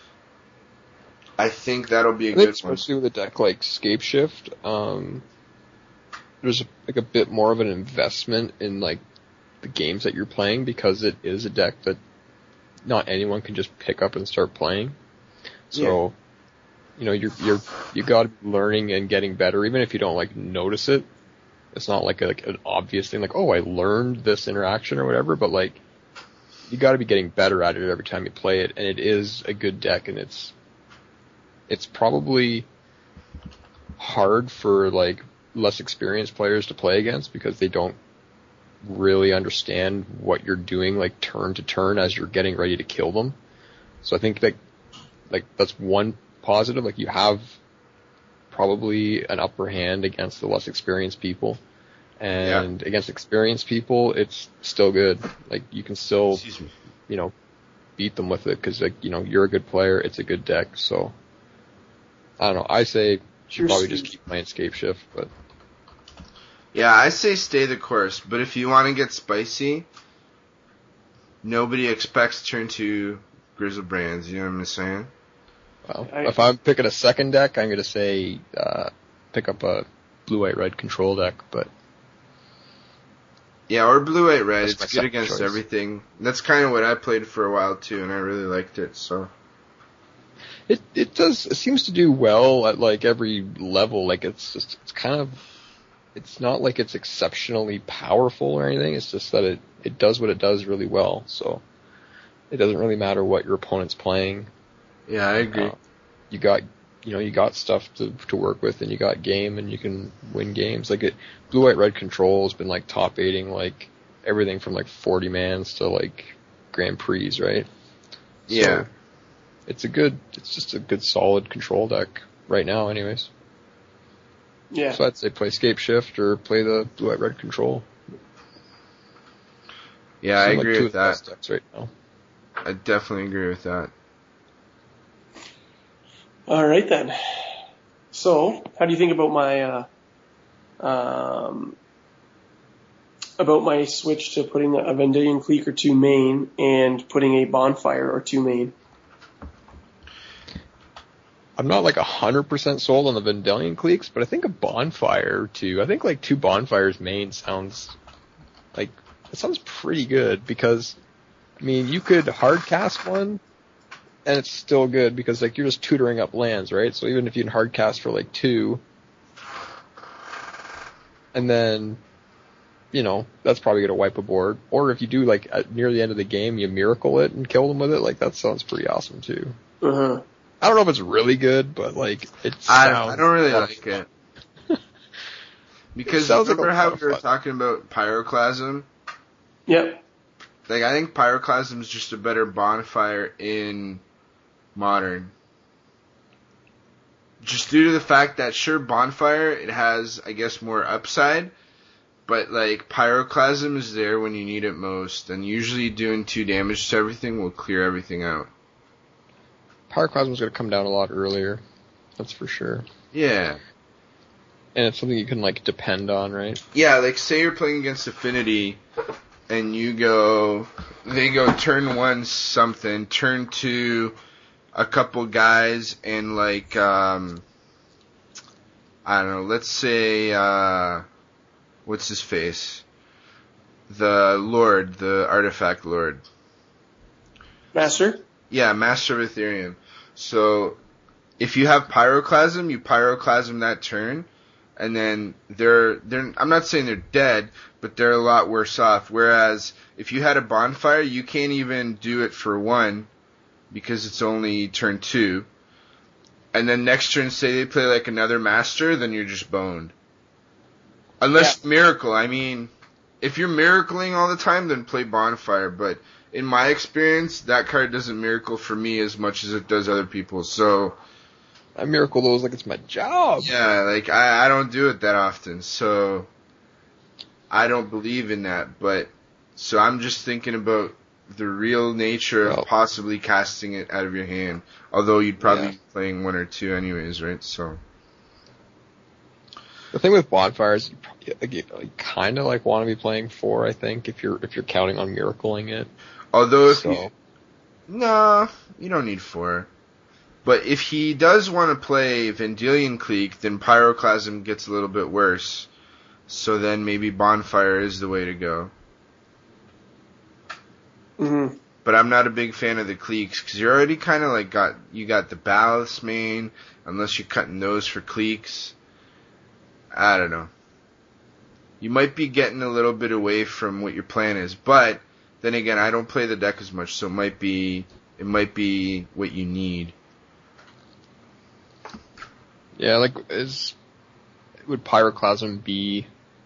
I think that'll be a good one. Especially with a deck like Scape Shift, there's like a bit more of an investment in like the games that you're playing, because it is a deck that not anyone can just pick up and start playing. So, you got to be learning and getting better, even if you don't like notice it. It's not like an obvious thing, like, oh, I learned this interaction or whatever, but like, you got to be getting better at it every time you play it, and it is a good deck, and it's probably hard for like less experienced players to play against, because they don't really understand what you're doing like turn to turn as you're getting ready to kill them. So I think that like that's one positive. Like you have probably an upper hand against the less experienced people, and against experienced people, it's still good. Like you can still, beat them with it, because like you're a good player. It's a good deck. So I don't know. I say you should probably just keep playing Scape Shift, but yeah, I say stay the course. But if you want to get spicy, nobody expects turn 2 Grizzlebrands. You know what I'm saying? If I'm picking a second deck, I'm going to say pick up a blue-white-red control deck, but... Yeah, or blue-white-red. That's It's my good second against choice. everything. That's kind of what I played for a while, too, and I really liked it, so... It seems to do well at, like, every level. Like, it's not like it's exceptionally powerful or anything. It's just that it does what it does really well, so it doesn't really matter what your opponent's playing. Yeah, I agree. You got stuff to work with, and you got game, and you can win games. Like blue-white-red control has been like top 8ing like everything from like 40 mans to like Grand Prix, right? Yeah. So it's just a good solid control deck right now, anyways. Yeah. So I'd say play Scape Shift or play the blue-white-red control. Yeah, I Seem like agree two with of the that. best decks right now. I definitely agree with that. All right then. So, how do you think about my switch to putting a Vendilion Clique or 2 main and putting a Bonfire or 2 main? I'm not like 100% sold on the Vendilion Cliques, but I think a Bonfire too. I think like 2 Bonfires main sounds pretty good because, I mean, you could hard cast one and it's still good because like you're just tutoring up lands, right? So even if you can hard cast for like 2, and then, you know, that's probably gonna wipe a board. Or if you do like near the end of the game, you miracle it and kill them with it, like that sounds pretty awesome too. Uh-huh. I don't know if it's really good, but like it sounds. I don't really like it. Because sounds like remember a how lot of we were fun. talking about Pyroclasm? Yep. Like, I think Pyroclasm is just a better Bonfire in Modern. Just due to the fact that, sure, Bonfire, it has, I guess, more upside, but, like, Pyroclasm is there when you need it most, and usually doing 2 damage to everything will clear everything out. Pyroclasm's gonna come down a lot earlier. That's for sure. Yeah. And it's something you can like depend on, right? Yeah, like, say you're playing against Affinity, and they go turn 1 something, turn 2 a couple guys, and like, I don't know, let's say, what's his face? The Lord, the Artifact Lord. Master? Yeah, Master of Ethereum. So, if you have Pyroclasm, you Pyroclasm that turn, and then they're I'm not saying they're dead, but they're a lot worse off. Whereas, if you had a Bonfire, you can't even do it for 1, because it's only turn 2. And then next turn, say they play like another Master, then you're just boned. Unless Miracle, I mean, if you're miracling all the time, then play Bonfire, but in my experience, that card doesn't miracle for me as much as it does other people, so... I miracle those like it's my job. Yeah, like, I don't do it that often, so... I don't believe in that, but... So I'm just thinking about the real nature of possibly casting it out of your hand, although you'd probably be playing 1 or 2 anyways, right, so... The thing with Bonfires, you kind of like want to be playing 4, I think, if you're counting on miracling it. Although no, you don't need 4. But if he does want to play Vendilion Clique, then Pyroclasm gets a little bit worse. So then maybe Bonfire is the way to go. Mm-hmm. But I'm not a big fan of the Cliques, because you're already kind of like you got the Ballast main, unless you're cutting those for Cliques. I don't know. You might be getting a little bit away from what your plan is, but then again, I don't play the deck as much, so it might be what you need. Yeah, like, would Pyroclasm be,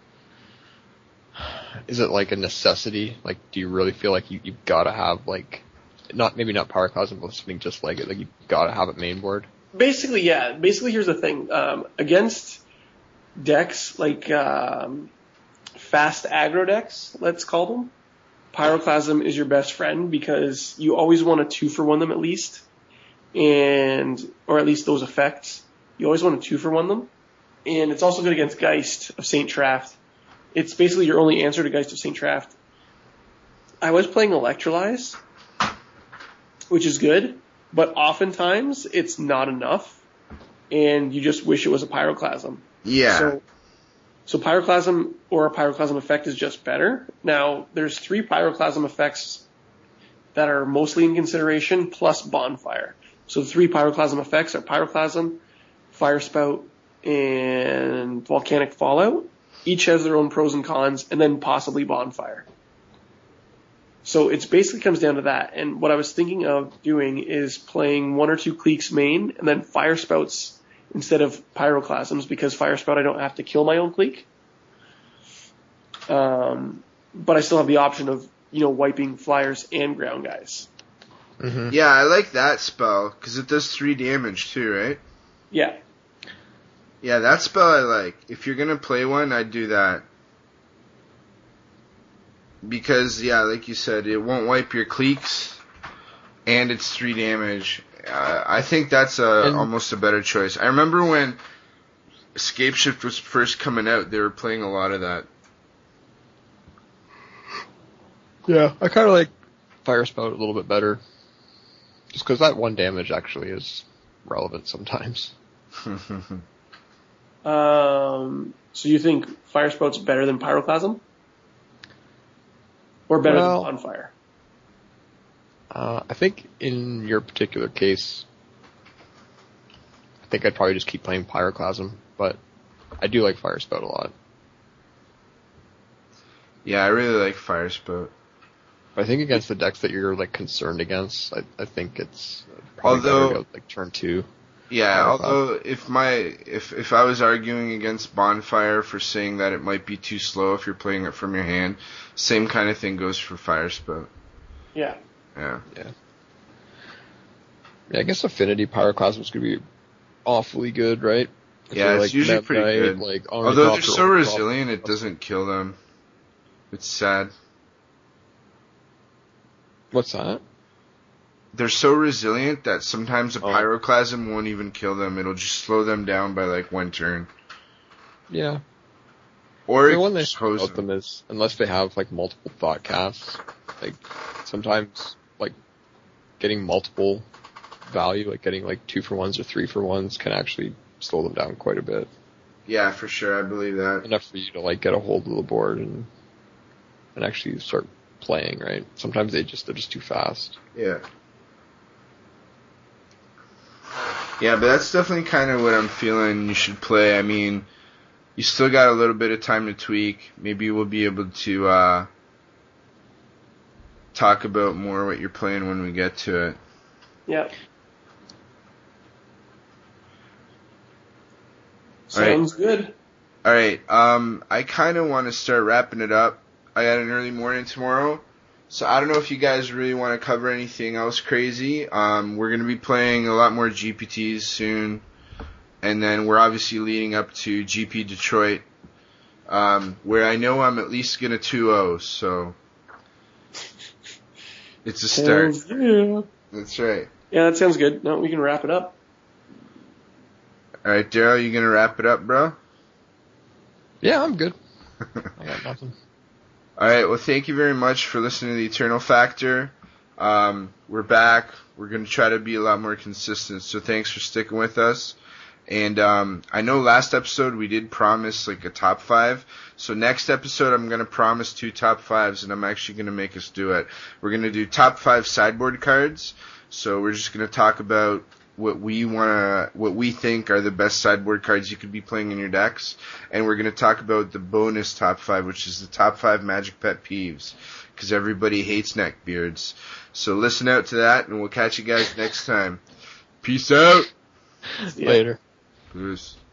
is it like a necessity? Like, do you really feel like you've gotta have, like, maybe not Pyroclasm, but something just like it, like you've gotta have it main board? Basically, yeah. Basically, here's the thing. Against decks like fast aggro decks, let's call them, Pyroclasm is your best friend because you always want to 2-for-1 them at least, or at least those effects. You always want to 2-for-1 them, and it's also good against Geist of Saint Traft. It's basically your only answer to Geist of Saint Traft. I was playing Electrolyze, which is good, but oftentimes it's not enough, and you just wish it was a Pyroclasm. Yeah. So Pyroclasm or a Pyroclasm effect is just better. Now, there's 3 Pyroclasm effects that are mostly in consideration, plus Bonfire. So the 3 Pyroclasm effects are Pyroclasm, Fire Spout, and Volcanic Fallout. Each has their own pros and cons, and then possibly Bonfire. So it basically comes down to that. And what I was thinking of doing is playing 1 or 2 Cliques main, and then Fire Spouts instead of Pyroclasms, because Fire Spout I don't have to kill my own Clique. But I still have the option of, wiping flyers and ground guys. Mm-hmm. Yeah, I like that spell, because it does 3 damage too, right? Yeah. Yeah, that spell I like. If you're gonna play one, I'd do that. Because, yeah, like you said, it won't wipe your Cliques, and it's 3 damage. I think that's almost a better choice. I remember when Escape Shift was first coming out, they were playing a lot of that. Yeah, I kind of like Fire Spout a little bit better. Just because that 1 damage actually is relevant sometimes. So you think Fire Spout's better than Pyroclasm? Or better than Bonfire? I think in your particular case, I think I'd probably just keep playing Pyroclasm, but I do like Fire Spout a lot. Yeah, I really like Fire Spout. But I think against the decks that you're concerned against, I think it's probably better to go turn 2. Yeah, although if I was arguing against Bonfire for saying that it might be too slow if you're playing it from your hand, same kind of thing goes for Fire Spout. Yeah. Yeah. Yeah, I guess Affinity Pyroclasm is going to be awfully good, right? Yeah, it's usually pretty good. Although they're so resilient, it doesn't kill them. It's sad. What's that? They're so resilient that sometimes a Pyroclasm won't even kill them. It'll just slow them down by 1 turn. Yeah. Or the one they say about them is, unless they have multiple thought casts, sometimes getting multiple value, getting 2-for-1s or 3-for-1s can actually slow them down quite a bit. Yeah, for sure, I believe that. Enough for you to get a hold of the board and actually start playing, right? Sometimes they're just too fast. Yeah. Yeah, but that's definitely kind of what I'm feeling you should play. I mean, you still got a little bit of time to tweak. Maybe we'll be able to talk about more what you're playing when we get to it. Yeah. Sounds good. All right. I kind of want to start wrapping it up. I got an early morning tomorrow, so I don't know if you guys really want to cover anything else crazy. We're going to be playing a lot more GPTs soon, and then we're obviously leading up to GP Detroit, where I know I'm at least going to 2-0, so it's a start. Yeah. That's right. Yeah, that sounds good. No, we can wrap it up. All right, Daryl, you going to wrap it up, bro? Yeah, I'm good. I got nothing. All right, well, thank you very much for listening to the Eternal Factor. We're back. We're going to try to be a lot more consistent, so thanks for sticking with us. And I know last episode we did promise a top 5, so next episode I'm going to promise 2 top 5s, and I'm actually going to make us do it. We're going to do top 5 sideboard cards, so we're just going to talk about what we think are the best sideboard cards you could be playing in your decks, and we're going to talk about the bonus top 5, which is the top 5 Magic pet peeves, because everybody hates neckbeards. So listen out to that, and we'll catch you guys next time. Peace out. Later. Peace.